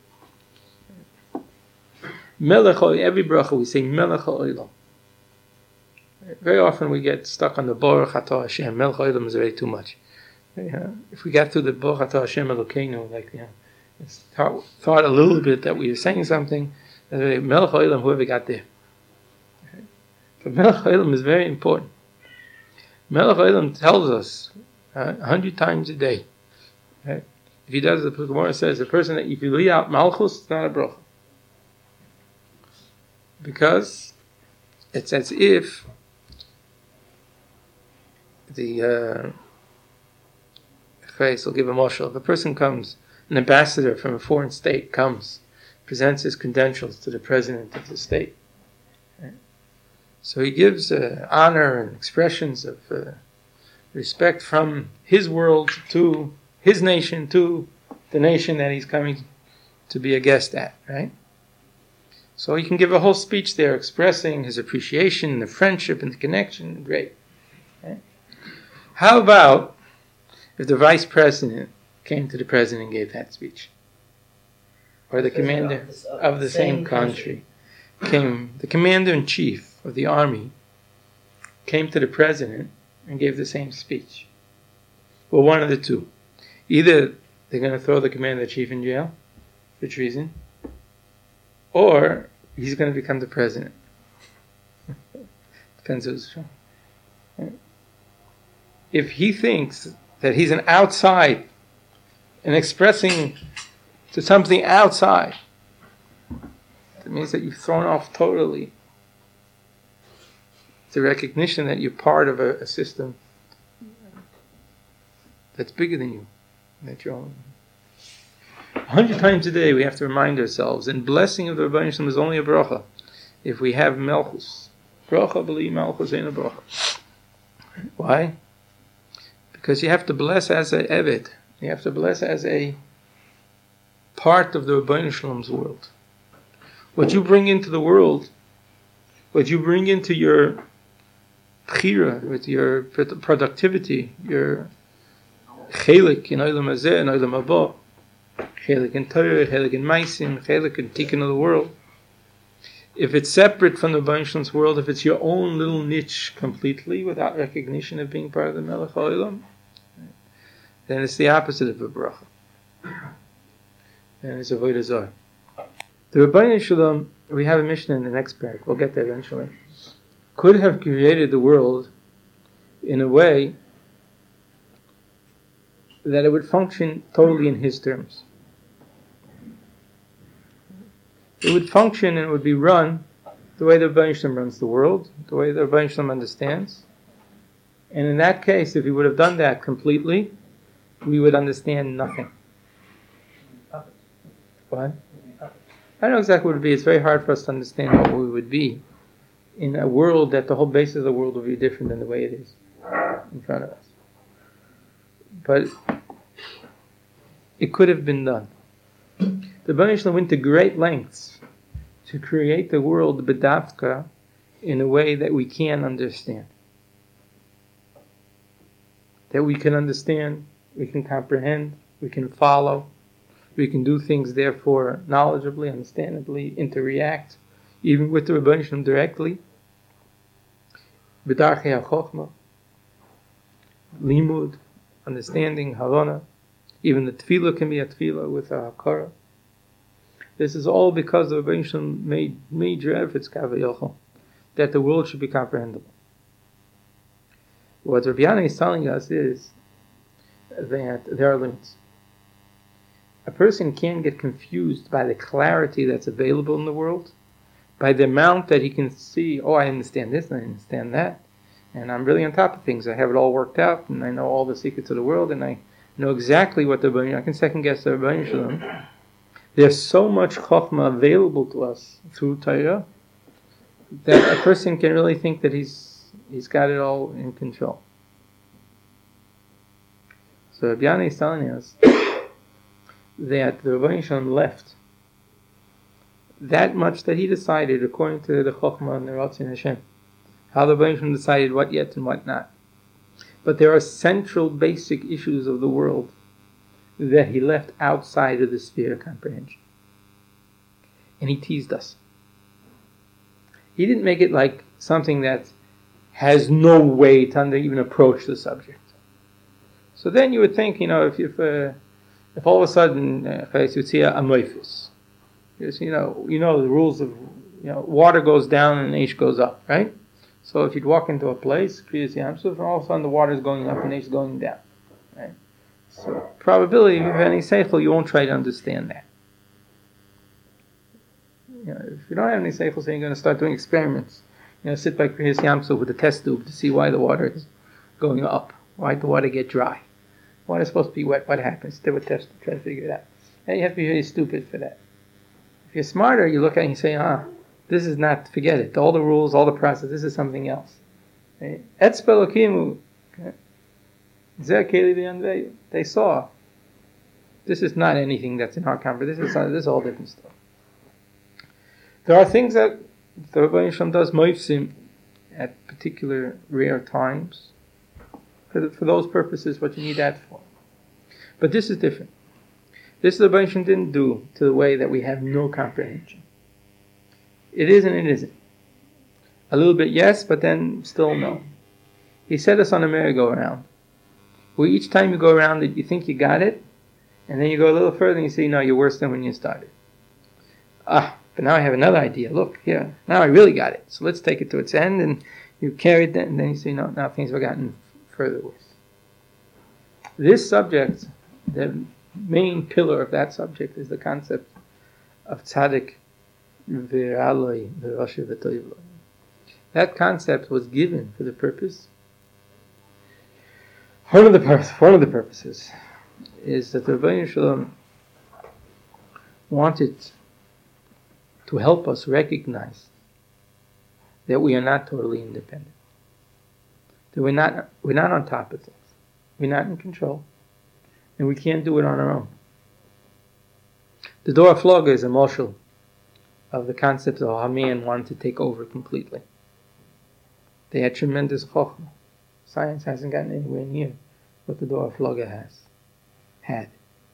Melech, every bracha we say Melech HaOlam. Very often we get stuck on the Baruch Atah Hashem. Melech HaOlam is already too much. If we got through the Baruch Atah Hashem Elokeinu, it's thought a little bit that we are saying something. Melech HaOlam, whoever got there. But Melech HaOlam is very important. Melech HaOlam tells us 100 times a day. Right? If he does, the Gemara says, the person that if you leave out Malchus, it's not a bracha. Because it's as if the phrase will give a mashal. If a person comes, an ambassador from a foreign state comes, presents his credentials to the president of the state. Right? So he gives honor and expressions of respect from his world to his nation to the nation that he's coming to be a guest at, right? So he can give a whole speech there expressing his appreciation and the friendship and the connection. Great. Right? How about if the vice president came to the president and gave that speech? Or the commander of the same country came, the commander-in-chief of the army came to the president and gave the same speech. Well, one of the two. Either they're going to throw the commander-in-chief in jail for treason, or he's going to become the president. Depends who's strong. Right? If he thinks that he's an outside and expressing to something outside, that means that you've thrown off totally the recognition that you're part of a system that's bigger than you, that you're own. 100 times a day we have to remind ourselves, and blessing of the Ribbono Shel Olam is only a bracha if we have Malchus. Bracha b'li Malchus ain't a bracha. Why? Because you have to bless as a Eved. You have to bless as a part of the Ribbono Shel Olam's world. What you bring into the world, what you bring into your bchira, with your productivity, your chelik in Olam Hazeh and Olam Haba, chelik in Torah, chelik in Maisim, chelik in Tikkun of the world. If it's separate from the Ribbono Shel Olam's world, if it's your own little niche completely without recognition of being part of the Melech HaOlam, then it's the opposite of a bracha. Then it's avodah zarah. The Ribbono Shel Olam, we have a Mishnah in the next parak, we'll get there eventually, could have created the world in a way that it would function totally in his terms. It would function and it would be run the way the Rebbeinu Shalom runs the world, the way the Rebbeinu Shalom understands. And in that case, if he would have done that completely, we would understand nothing. What? I don't know exactly what it would be. It's very hard for us to understand what we would be in a world that the whole basis of the world would be different than the way it is in front of us. But it could have been done. The Rebbeinu Shalom went to great lengths to create the world bedavka in a way that we can understand. That we can understand, we can comprehend, we can follow, we can do things therefore knowledgeably, understandably, interact, even with the Rebbeinu Shalom directly. B'darchei HaChochma, limud, understanding, havana. Even the tefillah can be a tefillah with a hakara. This is all because the Rebbeinu Shalom made major efforts, kavayachol, that the world should be comprehensible. What Rabbi Yana is telling us is that there are limits. A person can get confused by the clarity that's available in the world, by the amount that he can see, oh, I understand this and I understand that, and I'm really on top of things. I have it all worked out, and I know all the secrets of the world, and I know exactly what I can second guess the Rebbeinu Shalom. There's so much chokhmah available to us through Torah that a person can really think that he's got it all in control. So Rabbi Yana is telling us that the Rebbeinu Shalom left that much that he decided according to the chokhmah and the Ratzon Hashem. How the Rebbeinu Shalom decided what yet and what not. But there are central basic issues of the world that he left outside of the sphere of comprehension. And he teased us. He didn't make it like something that has no way to even approach the subject. So then you would think, if all of a sudden you see a moifus, you know the rules of water goes down and Aish goes up, right? So if you'd walk into a place, Kriyas Yamsuf, and all of a sudden the water is going up and Aish is going down, right? So probability, if you have any seichel, you won't try to understand that. If you don't have any seichel, so you're going to start doing experiments. Sit by Kriyas Yamsuf with a test tube to see why the water is going up. Why did the water get dry? Water is supposed to be wet. What happens? They would test to try to figure it out. And you have to be really stupid for that. If you're smarter, you look at it and you say, this is not, forget it. All the rules, all the process, this is something else. Etz Belokimu, they saw. This is not anything that's in our comprehension. This is all different stuff. There are things that the Rebbeinu Shalom does moifsim at particular rare times. For those purposes, what you need that for. But this is different. This the Rebbeinu Shalom didn't do to the way that we have no comprehension. It is and it isn't. A little bit yes, but then still no. He set us on a merry-go-round, where each time you go around it, you think you got it, and then you go a little further and you say, no, you're worse than when you started. But now I have another idea. Look, here, now I really got it. So let's take it to its end, and you carry it, and then you say, no, now things have gotten further worse. This subject, the main pillar of that subject is the concept of tzaddik v'raloi v'rasha v'toiv. That concept was given for the purpose. One of the purposes is that the Rebbeinu Shalom wanted to help us recognize that we are not totally independent. That we're not on top of things. We're not in control. And we can't do it on our own. The Dor Floga is a moshel of the concept of how man wanted to take over completely. They had tremendous chokhmah. Science hasn't gotten anywhere near what the Dor Floga had.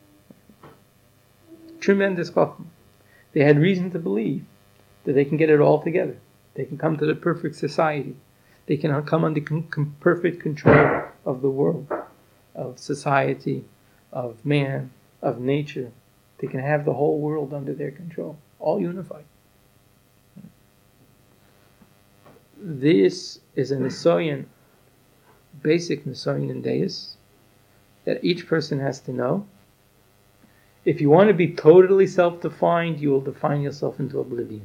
Tremendous chokhmah. They had reason to believe that they can get it all together. They can come to the perfect society. They can come under perfect control of the world, of society, of man, of nature. They can have the whole world under their control, all unified. This is a Nisoyan, basic Nisoyan in Deis, that each person has to know. If you want to be totally self-defined, you will define yourself into oblivion.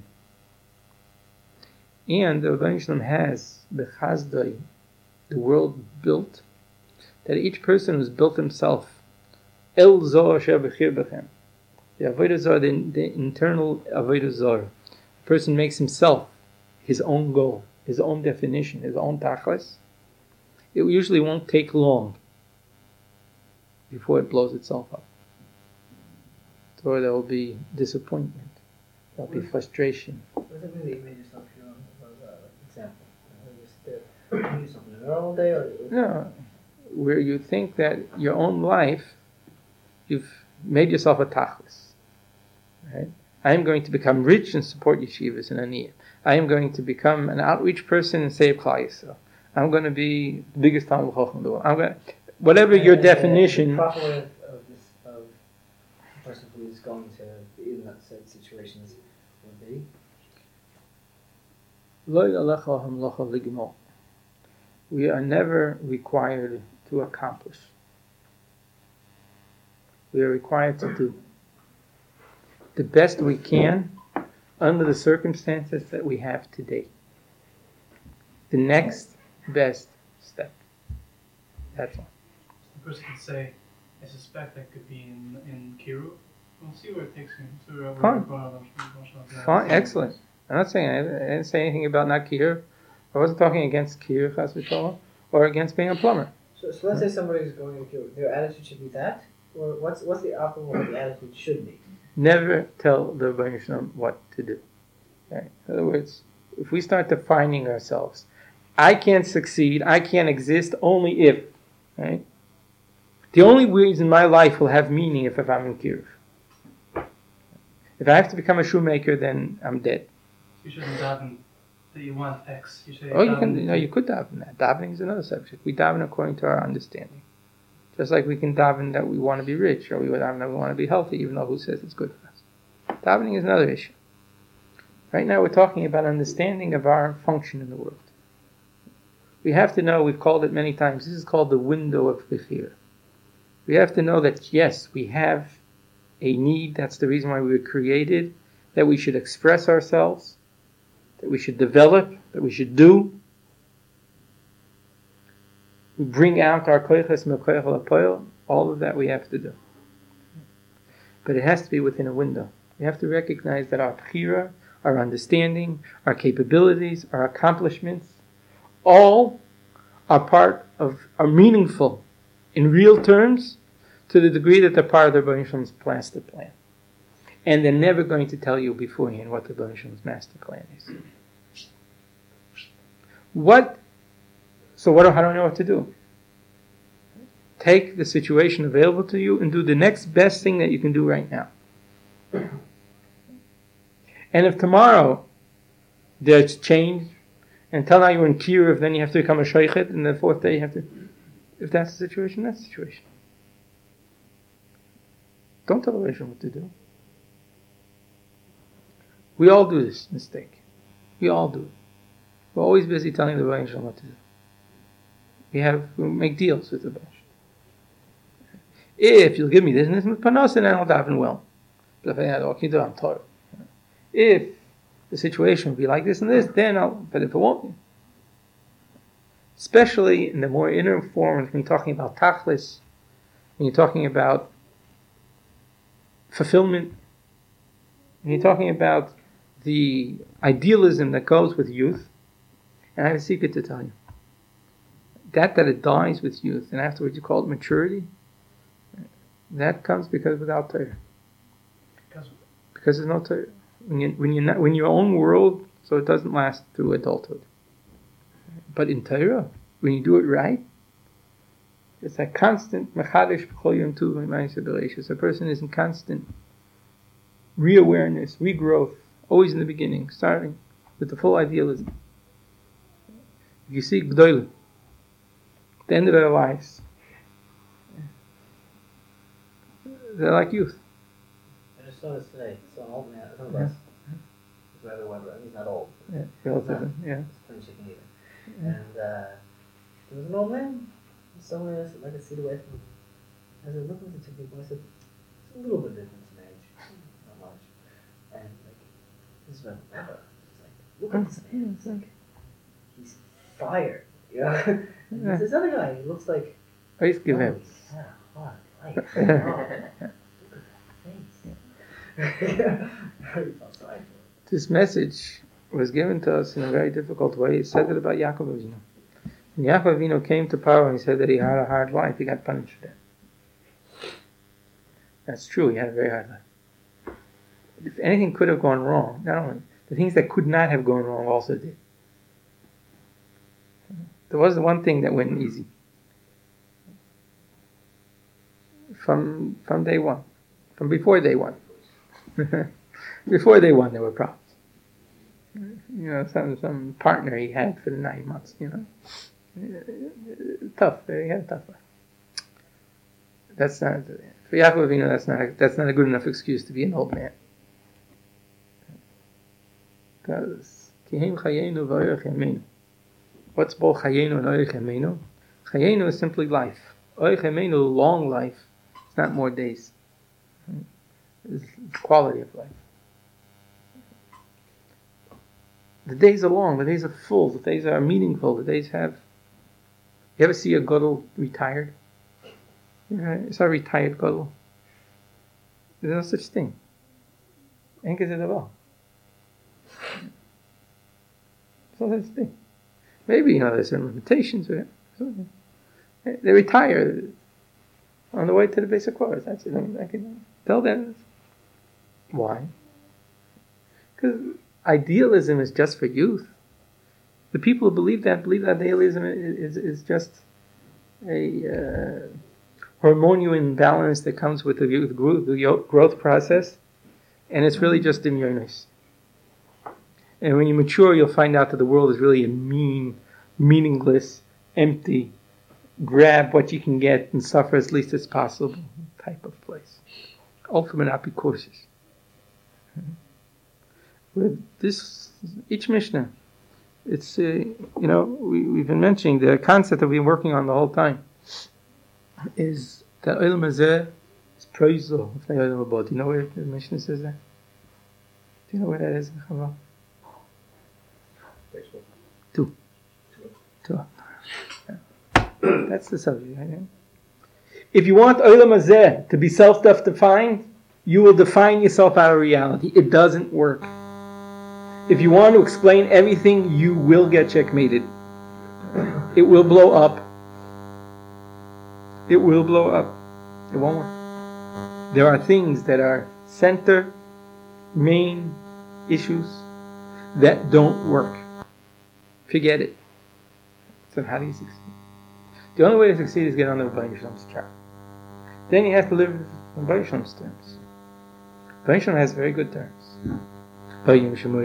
And the Rebbeinu Shalom has the world built, that each person who's built himself, El Zohar Asher B'chir Bechem, the Avodah Zarah, the internal Avodah Zarah. A person makes himself his own goal, his own definition, his own tachlis. It usually won't take long before it blows itself up. Or there will be disappointment, there will be frustration. What does it mean that you made yourself your own example? You do something in a normal day, or No, where you think that your own life, you've made yourself a tachlis. Right? I am going to become rich and support yeshivas and aniyah. I am going to become an outreach person and save Klal Yisrael. I'm going to be the biggest Talmid Chacham in the world. Whatever your definition. The proper way of a person who is going to be in that said situations would be. We are never required to accomplish. We are required to do the best we can under the circumstances that we have today. The next best step. That's all. The person could say, I suspect that could be in Kiru. We'll see where it takes me. Fine, excellent. I'm not saying, I didn't say anything about not Kiru. I wasn't talking against Kiru, Chas v'Shalom, or against being a plumber. So let's say somebody's going to Kiru. Their attitude should be that? Or what's the opposite of what the attitude should be? Never tell the Rebbeinu Shalom what to do. Okay? In other words, if we start defining ourselves, I can't succeed, I can't exist only if. Right? The only reason my life will have meaning if I'm in Kiruv. If I have to become a shoemaker, then I'm dead. You shouldn't daven that you want X. You could daven that. Davening is another subject. We daven according to our understanding. Just like we can daven that we want to be rich, or we would daven that we want to be healthy, even though who says it's good for us. Davening is another issue. Right now we're talking about understanding of our function in the world. We have to know, we've called it many times, this is called the window of Bechira. We have to know that yes, we have a need, that's the reason why we were created, that we should express ourselves, that we should develop, that we should do. We bring out our koiches mekoich lapoil, all of that we have to do. But it has to be within a window. We have to recognize that our bechira, our understanding, our capabilities, our accomplishments, all are meaningful in real terms to the degree that they're part of the Rebbeinu Shalom's master plan. And they're never going to tell you beforehand what the Rebbeinu Shalom's master plan is. How do I know what to do? Take the situation available to you and do the next best thing that you can do right now. And if tomorrow there's change, and until now you're in Kiruv, then you have to become a Sheikhet, and the fourth day you have to... If that's the situation, that's the situation. Don't tell the Rebbeinu what to do. We all do this mistake. We all do it. We're always busy telling the Rebbeinu what to do. We make deals with the Rebbeinu. If you'll give me this and this with panos, then I'll daven well. But if I had all do, I'm Torah. If the situation will be like this and this, then but if it won't. Especially in the more inner forms, when you're talking about tachlis, when you're talking about fulfillment, when you're talking about the idealism that goes with youth, and I have a secret to tell you. That it dies with youth, and afterwards you call it maturity, that comes because without Torah. Because there's no Torah. When your own world, so it doesn't last through adulthood. But in Torah, when you do it right, it's a constant mechadish b'chol yom tuv ma'aseh bereishis. A person is in constant reawareness, regrowth, always in the beginning, starting with the full idealism. If you see Gdolim, at the end of their lives, they're like youth. I just saw this today. I saw an old man. I don't know if he's rather Weber. He's not old. Yeah, relatively, yeah. He's pretty chicken eating. And there was an old man somewhere like a seat away from him. I said, look at the two people. I said, it's a little bit different in age, not much. And like, this is Rebbe. It's like, look at this man. It's like, he's fire. You know? And this other guy, he looks like. I used to give him. Yeah, hard, light. Look at that face. I felt sorry for him. This message was given to us in a very difficult way. He said it about Yaakov Avinu. When Yaakov Avinu came to power and he said that he had a hard life, he got punished for that. That's true, he had a very hard life. If anything could have gone wrong, not only, the things that could not have gone wrong also did. There was the one thing that went easy. From day one. From before day one. Before day one there were problems. You know, some partner he had for the 9 months, you know. Tough, he had a tough life. That's not, for Yaakov Avinu, that's not a good enough excuse to be an old man. Because, Kihim Chayenu v'Oich Yameinu. What's both Chayenu and Oich Yameinu? Chayenu is simply life. Oich Yameinu, long life. It's not more days. It's quality of life. The days are long, the days are full, the days are meaningful, the days have... You ever see a gadol retired? It's a retired gadol. There's no such thing. Ain't kazeh davar. There's no such thing. Maybe, there's certain limitations with it. They retire on the way to the basic quarters. That's it. I can tell them. Why? Because idealism is just for youth. The people who believe that idealism is just a hormonal imbalance that comes with the growth process, and it's really just immunus. And when you mature, you'll find out that the world is really a meaningless, empty, grab what you can get and suffer as least as possible type of place. Ultimate apikourses. With this, each Mishnah, it's, we've been mentioning the concept that we've been working on the whole time is that Olam Hazeh is proizo of the Olam Haba. Do you know where the Mishnah says that? Do you know where that is? Two. That's the subject. Right? If you want Olam Hazeh to be self-defined, you will define yourself out of reality. It doesn't work. If you want to explain everything, you will get checkmated. It will blow up. It will blow up. It won't work. There are things that are center, main issues that don't work. Forget it. So how do you succeed? The only way to succeed is get on the Rebbeinu Shalom's track. Then you have to live on Rebbeinu Shalom's terms. Rebbeinu Shalom has very good terms. Very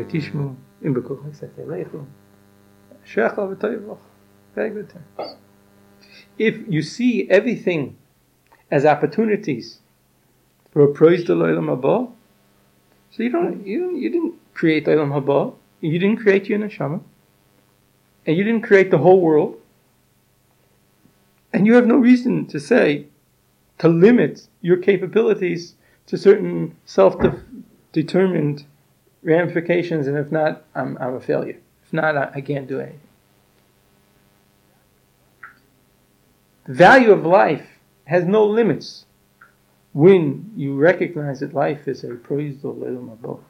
good terms. If you see everything as opportunities for a praise to Olam Haba, so you didn't create Olam Haba, you didn't create your neshama, and you didn't create the whole world, and you have no reason to limit your capabilities to certain self-determined ramifications, and if not, I'm a failure. If not, I can't do anything. The value of life has no limits when you recognize that life is a praise of Olam Haba.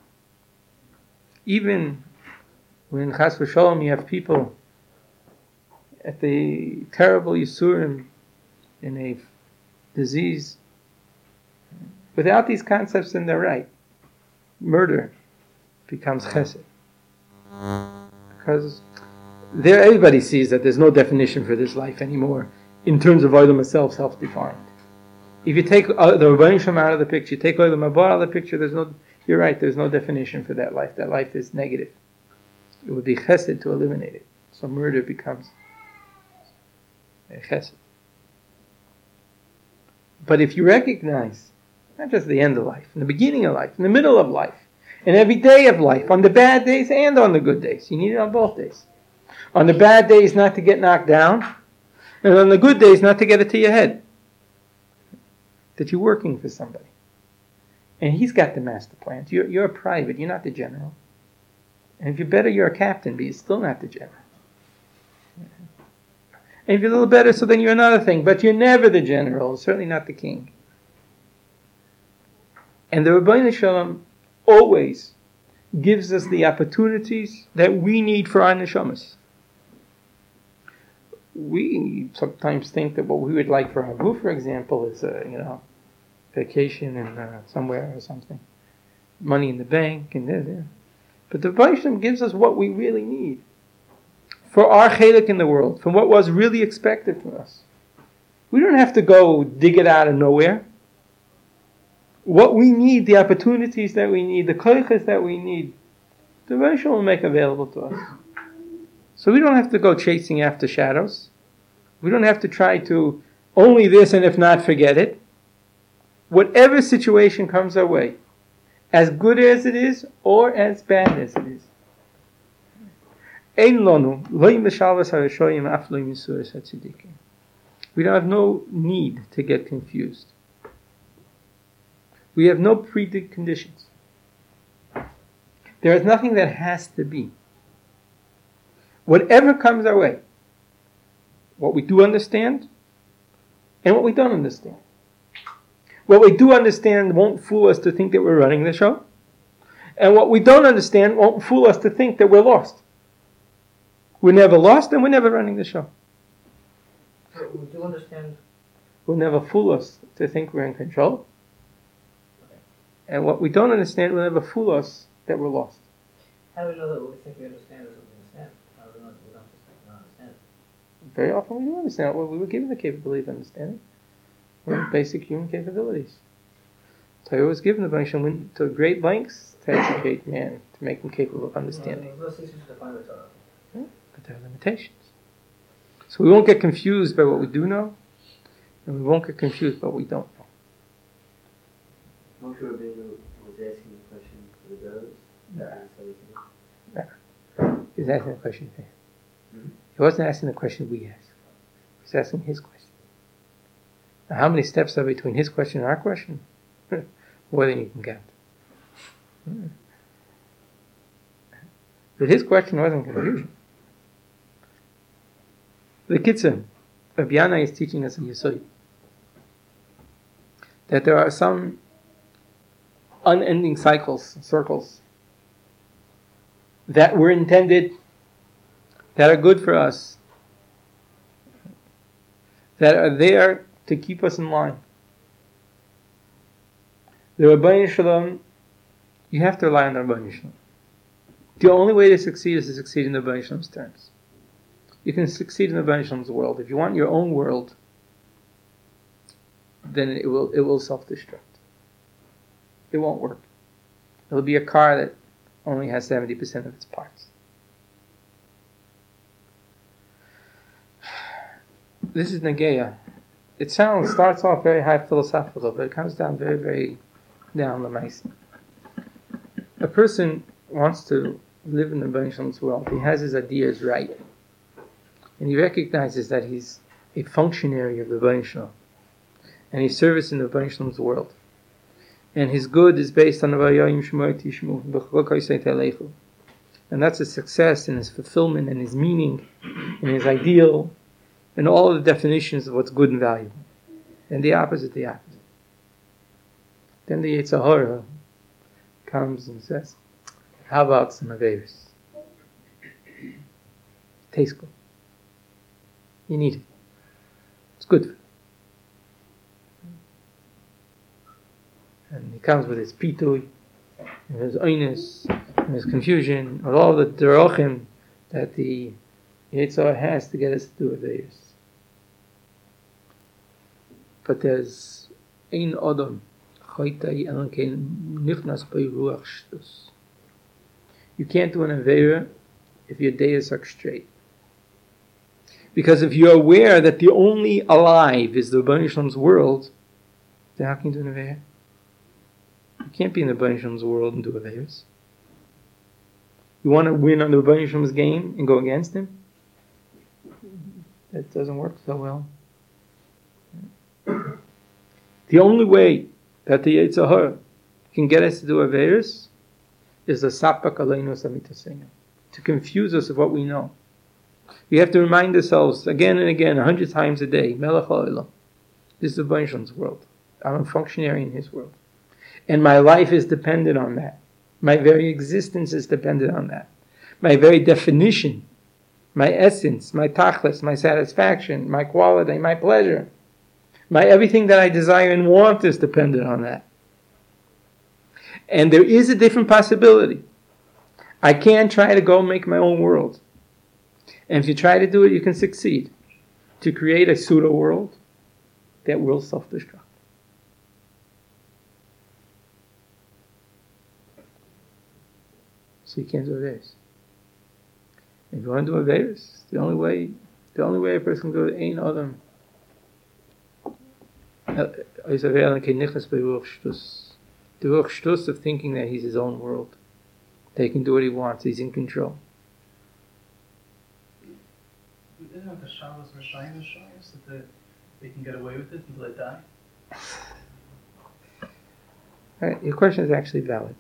Even when Chas v'Shalom you have people at the terrible Yisurim in a disease, without these concepts, then they're right. Murder becomes chesed. Because there everybody sees that there's no definition for this life anymore in terms of Olam itself, self-defined. If you take the Rebbeinu Shalom out of the picture, you take Olam Haba out of the picture, you're right, there's no definition for that life. That life is negative. It would be chesed to eliminate it. So murder becomes a chesed. But if you recognize, not just the end of life, in the beginning of life, in the middle of life, in every day of life, on the bad days and on the good days. You need it on both days. On the bad days, not to get knocked down, and on the good days, not to get it to your head. that you're working for somebody. And he's got the master plans. You're a private, you're not the general. And if you're better, you're a captain, but you're still not the general. And if you're a little better, so then you're another thing, but you're never the general, certainly not the king. And the Rebbeinu Shalom always gives us the opportunities that we need for our neshamas. We sometimes think that what we would like for our guf, for example, is vacation in somewhere or something, money in the bank, and there. But the Rebbeinu Shalom gives us what we really need for our chelik in the world, from what was really expected from us. We don't have to go dig it out of nowhere. What we need, the opportunities that we need, the koiches that we need, the Rebbeinu Shalom will make available to us. So we don't have to go chasing after shadows. We don't have to try to only this and if not, forget it. Whatever situation comes our way, as good as it is or as bad as it is. We don't have no need to get confused. We have no preconditions. There is nothing that has to be. Whatever comes our way, what we do understand and what we don't understand. What we do understand won't fool us to think that we're running the show. And what we don't understand won't fool us to think that we're lost. We're never lost and we're never running the show. So we do understand. Will never fool us to think we're in control. And what we don't understand will never fool us that we're lost. How do we know that what we think we understand is what we understand? How do we know that we don't understand it? Very often we do understand. Well, we were given the capability of understanding. We're basic human capabilities. Torah was given the Rebbeinu Shalom to great lengths to educate man, to make him capable of understanding. Those things to define the Torah. But there are limitations. So we won't get confused by what we do know, and we won't get confused by what we don't know. Moshe Rabbeinu was asking the question for the doves. He was asking the question there. He wasn't asking the question we asked. He was asking his question. Now, how many steps are between his question and our question? More than you can count. But his question wasn't confusion. The Kitzur, Rabbi Yana is teaching us in Yesod that there are some unending circles that were intended, that are good for us, that are there to keep us in line. The Rebbeinu Shalom, you have to rely on the Rebbeinu Shalom. The only way to succeed is to succeed in the Rebbeinu Shalom's terms. You can succeed in the Rebbeinu Shalom's world. If you want your own world, then it will self-destruct. It won't work. It'll be a car that only has 70% of its parts. This is Nageya. It starts off very high philosophical, but it comes down very, very down the mice. A person wants to live in the Rebbeinu Shalom's world. He has his ideas right. And he recognizes that he's a functionary of the Rebbeinu Shalom. And he's service in the Rebbeinu Shalom's world. And his good is based on the Vayayim Shemor Tishmu B'chol Kaisei Telechu. And that's a success in his fulfillment and his meaning and his ideal and all the definitions of what's good and valuable. And the opposite. Then the Yetzer Hara comes and says, how about some Averis? Tastes good. You need it. It's good for you. And he comes with his pitui, and his oinus, and his confusion, and all the derachim that the Yetzer Hara has to get us to do Averis. But there's ein adam chaytai elankein nichnas by ruach shtus. You can't do an Aveira if your days are straight. Because if you're aware that the only alive is the Rebbeinu Shalom's world, then how can you do an Aveira? You can't be in the Rebbeinu Shalom's world and do Aveiros. You want to win on the Rebbeinu Shalom's game and go against him? That doesn't work so well. The only way that the Yetzer Hara can get us to do Averis is the Sapak Aleinu Samitasenu, to confuse us of what we know. We have to remind ourselves again and again, 100 times a day, Melech HaOlam. This is the Rebbeinu Shalom's world. I'm a functionary in his world. And my life is dependent on that. My very existence is dependent on that. My very definition, my essence, my tachlis, my satisfaction, my quality, my pleasure, my everything that I desire and want is dependent on that. And there is a different possibility. I can't try to go make my own world. And if you try to do it, you can succeed. To create a pseudo world that will self-destruct. So you can't do this. If you want to do Averis, the only way a person can do it ain't Adam. The Ruach Shtus of thinking that he's his own world. That he can do what he wants, he's in control. Isn't it the Shabbos Rishayim Shabbos that they can get away with it until they die? Right, your question is actually valid.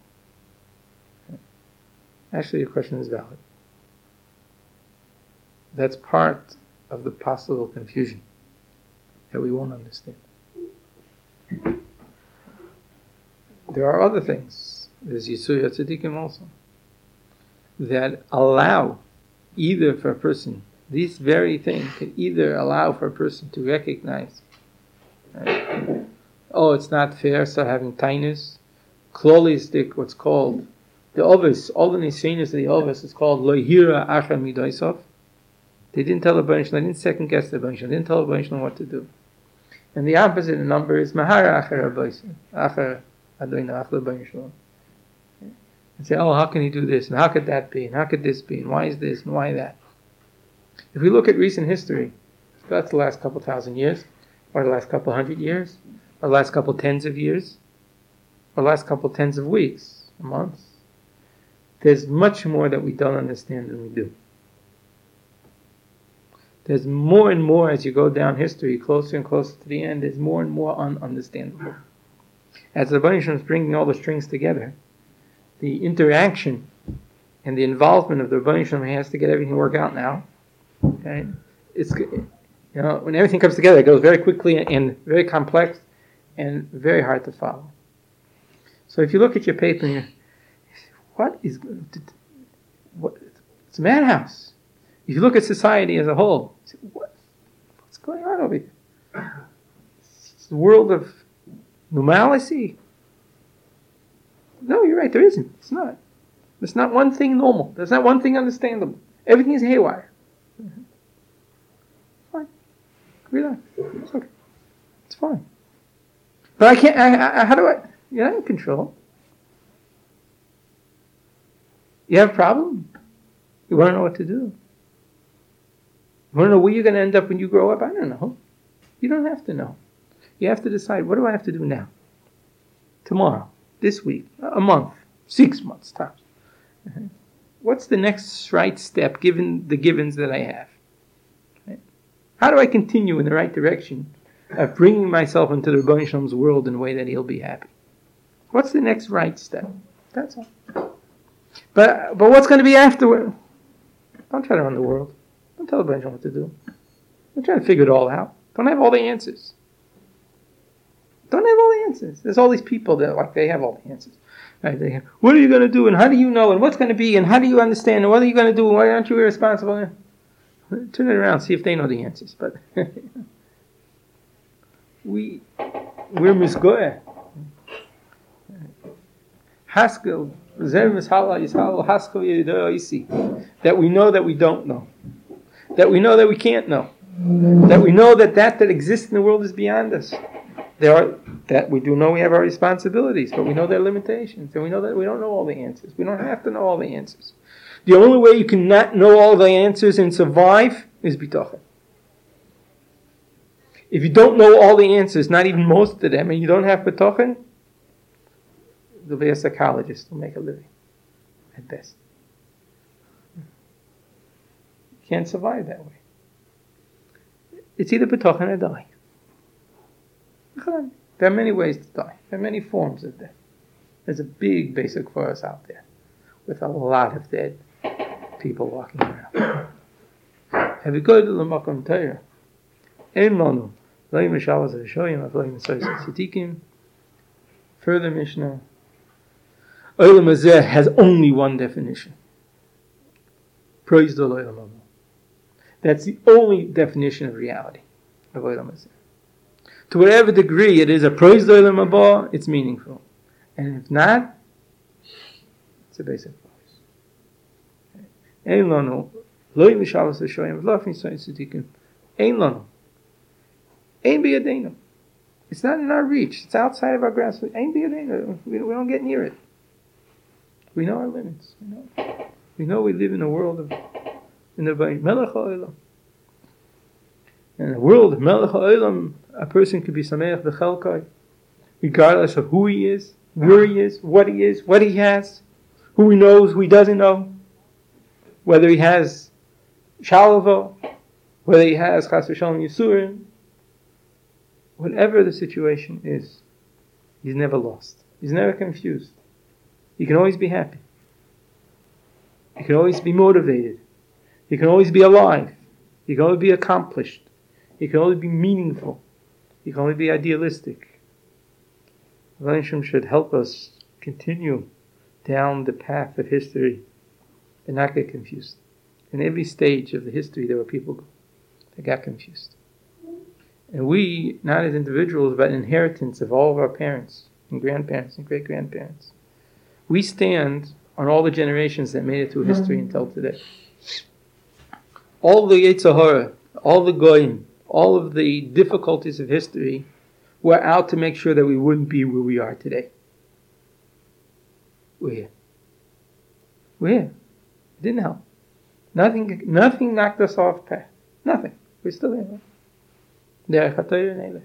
Actually, your question is valid. That's part of the possible confusion that we won't understand. There are other things, there's Yisuya Tzadikim also, that allow either for a person, this very thing can either allow for a person to recognize, right? Oh, it's not fair, so having tainus, klolistic, what's called, the ovis, all the nisenis of the ovis is called loihira achar midoisov. They didn't tell the Rebbeinu, they didn't second guess the Rebbeinu, they didn't tell the Rebbeinu what to do. And the opposite in number is mahara achar abaysim, achar adoinu achar Rebbeinu. And say, oh, how can he do this, and how could that be, and how could this be, and why is this, and why that? If we look at recent history, that's the last couple thousand years, or the last couple 100 years, or the last couple tens of years, or the last couple tens of weeks, months, there's much more that we don't understand than we do. There's more and more as you go down history, closer and closer to the end, there's more and more ununderstandable. As the Rebbeinu Shalom is bringing all the strings together, the interaction and the involvement of the Rebbeinu Shalom has to get everything to work out now. Okay? It's, when everything comes together, it goes very quickly and very complex and very hard to follow. So if you look at your paper and it's a madhouse. If you look at society as a whole, you say, what's going on over here? It's the world of normalcy. No, you're right, there isn't. It's not. There's not one thing normal. There's not one thing understandable. Everything is haywire. Fine. Relax. It's okay. It's fine. But I can't, how do I, you're not in control. You have a problem? You want to know what to do? You want to know where you're going to end up when you grow up? I don't know. You don't have to know. You have to decide, what do I have to do now? Tomorrow, this week, a month, 6 months tops. What's the next right step given the givens that I have? Right? How do I continue in the right direction of bringing myself into the Rebbeinu Shalom's world in a way that he'll be happy? What's the next right step? That's all. But what's going to be afterward? Don't try to run the world. Don't tell the Rebbeinu Shalom what to do. Don't try to figure it all out. Don't have all the answers. Don't have all the answers. There's all these people that they have all the answers. Right? What are you going to do? And how do you know? And what's going to be? And how do you understand? And what are you going to do? And why aren't you responsible? Turn it around. See if they know the answers. But we're misgoeh. Haskell. That we know that we don't know. That we know that we can't know. That we know that exists in the world is beyond us. That we do know we have our responsibilities, but we know their limitations, and we know that we don't know all the answers. We don't have to know all the answers. The only way you can not know all the answers and survive is bitachon. If you don't know all the answers, not even most of them, and you don't have bitachon, you'll be a psychologist. You'll make a living, at best. You can't survive that way. It's either bitachon or die. There are many ways to die. There are many forms of death. There's a big basic forest out there with a lot of dead people walking around. Have you go to the Makom Torah? Ein lanu, lo yimshavas hashoyim, af lo yimsavas tzadikim. Further Mishnah. Olam hazeh has only one definition. Praise the Olam hazeh. That's the only definition of reality of Olam hazeh. To whatever degree it is a praise the Olam hazeh, it's meaningful. And if not, it's a basic voice. Ein lanu, lo yimshavas hashoyim, af lo yimsavas tzadikim. Ein lanu. Ein biyadenu. It's not in our reach. It's outside of our grasp. Ein biyadenu. We don't get near it. We know our limits. We know we live in a world of Melech HaOlam. In a world of Melech HaOlam, a person can be Sameach V'chelkai, regardless of who he is, where he is, what he has, who he knows, who he doesn't know, whether he has Shalavo, whether he has Chas V'Shalom Yisurim. Whatever the situation is, he's never lost. He's never confused. He can always be happy. He can always be motivated. He can always be alive. He can always be accomplished. He can always be meaningful. He can always be idealistic. Elohim should help us continue down the path of history and not get confused. In every stage of the history, there were people that got confused. And we, not as individuals, but inheritance of all of our parents and grandparents and great-grandparents, we stand on all the generations that made it through history until today. All the Yetzer Hara, all the Goyim, all of the difficulties of history were out to make sure that we wouldn't be where we are today. We're here. We're here. It didn't help. Nothing knocked us off path. Nothing. We're still here. Derech HaTorah Neilech.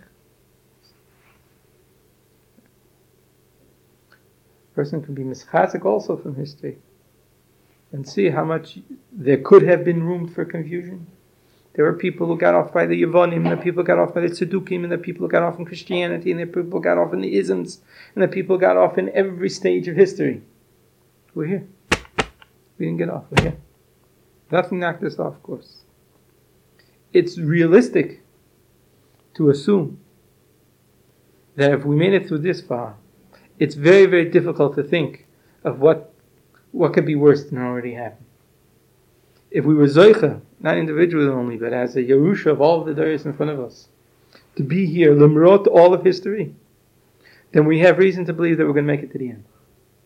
Person can be mischazik also from history and see how much there could have been room for confusion. There were people who got off by the Yevonim, and the people got off by the Tzedukim, and the people who got off in Christianity, and the people got off in the isms, and the people got off in every stage of history. We're here. We didn't get off. We're here. Nothing knocked us off course. It's realistic to assume that if we made it through this far, it's very, very difficult to think of what could be worse than already happened. If we were Zoicha, not individually only, but as a Yerusha of all of the Darius in front of us, to be here, Limrot, all of history, then we have reason to believe that we're going to make it to the end.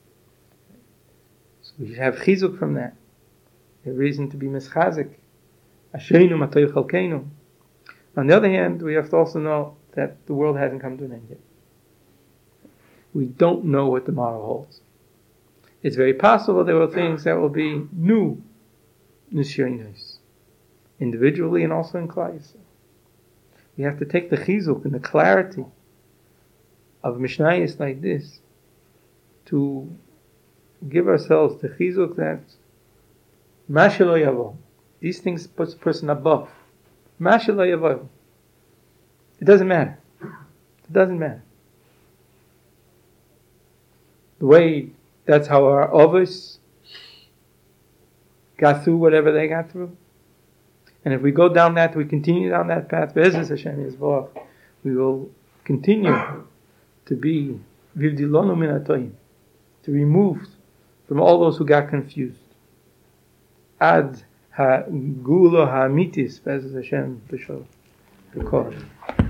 So we should have chizuk from that. We have reason to be mischazik. Asheinu matoy chalkeinu. On the other hand, we have to also know that the world hasn't come to an end yet. We don't know what tomorrow holds. It's very possible there will things that will be new nisyonos, individually and also in Klal Yisrael. We have to take the chizuk and the clarity of mishnayos like this to give ourselves the chizuk that mashelo yavo. These things puts a person above. Mashelo yavo. It doesn't matter. It doesn't matter. The way, that's how our Avos got through whatever they got through. And if we go down that, we continue down that path, Be'ezus Hashem Yisborach, we will continue to be Vivdilonu min hatoim, to remove from all those who got confused. Ad ha-gula ha-amitis, Be'ezus Hashem B'shol.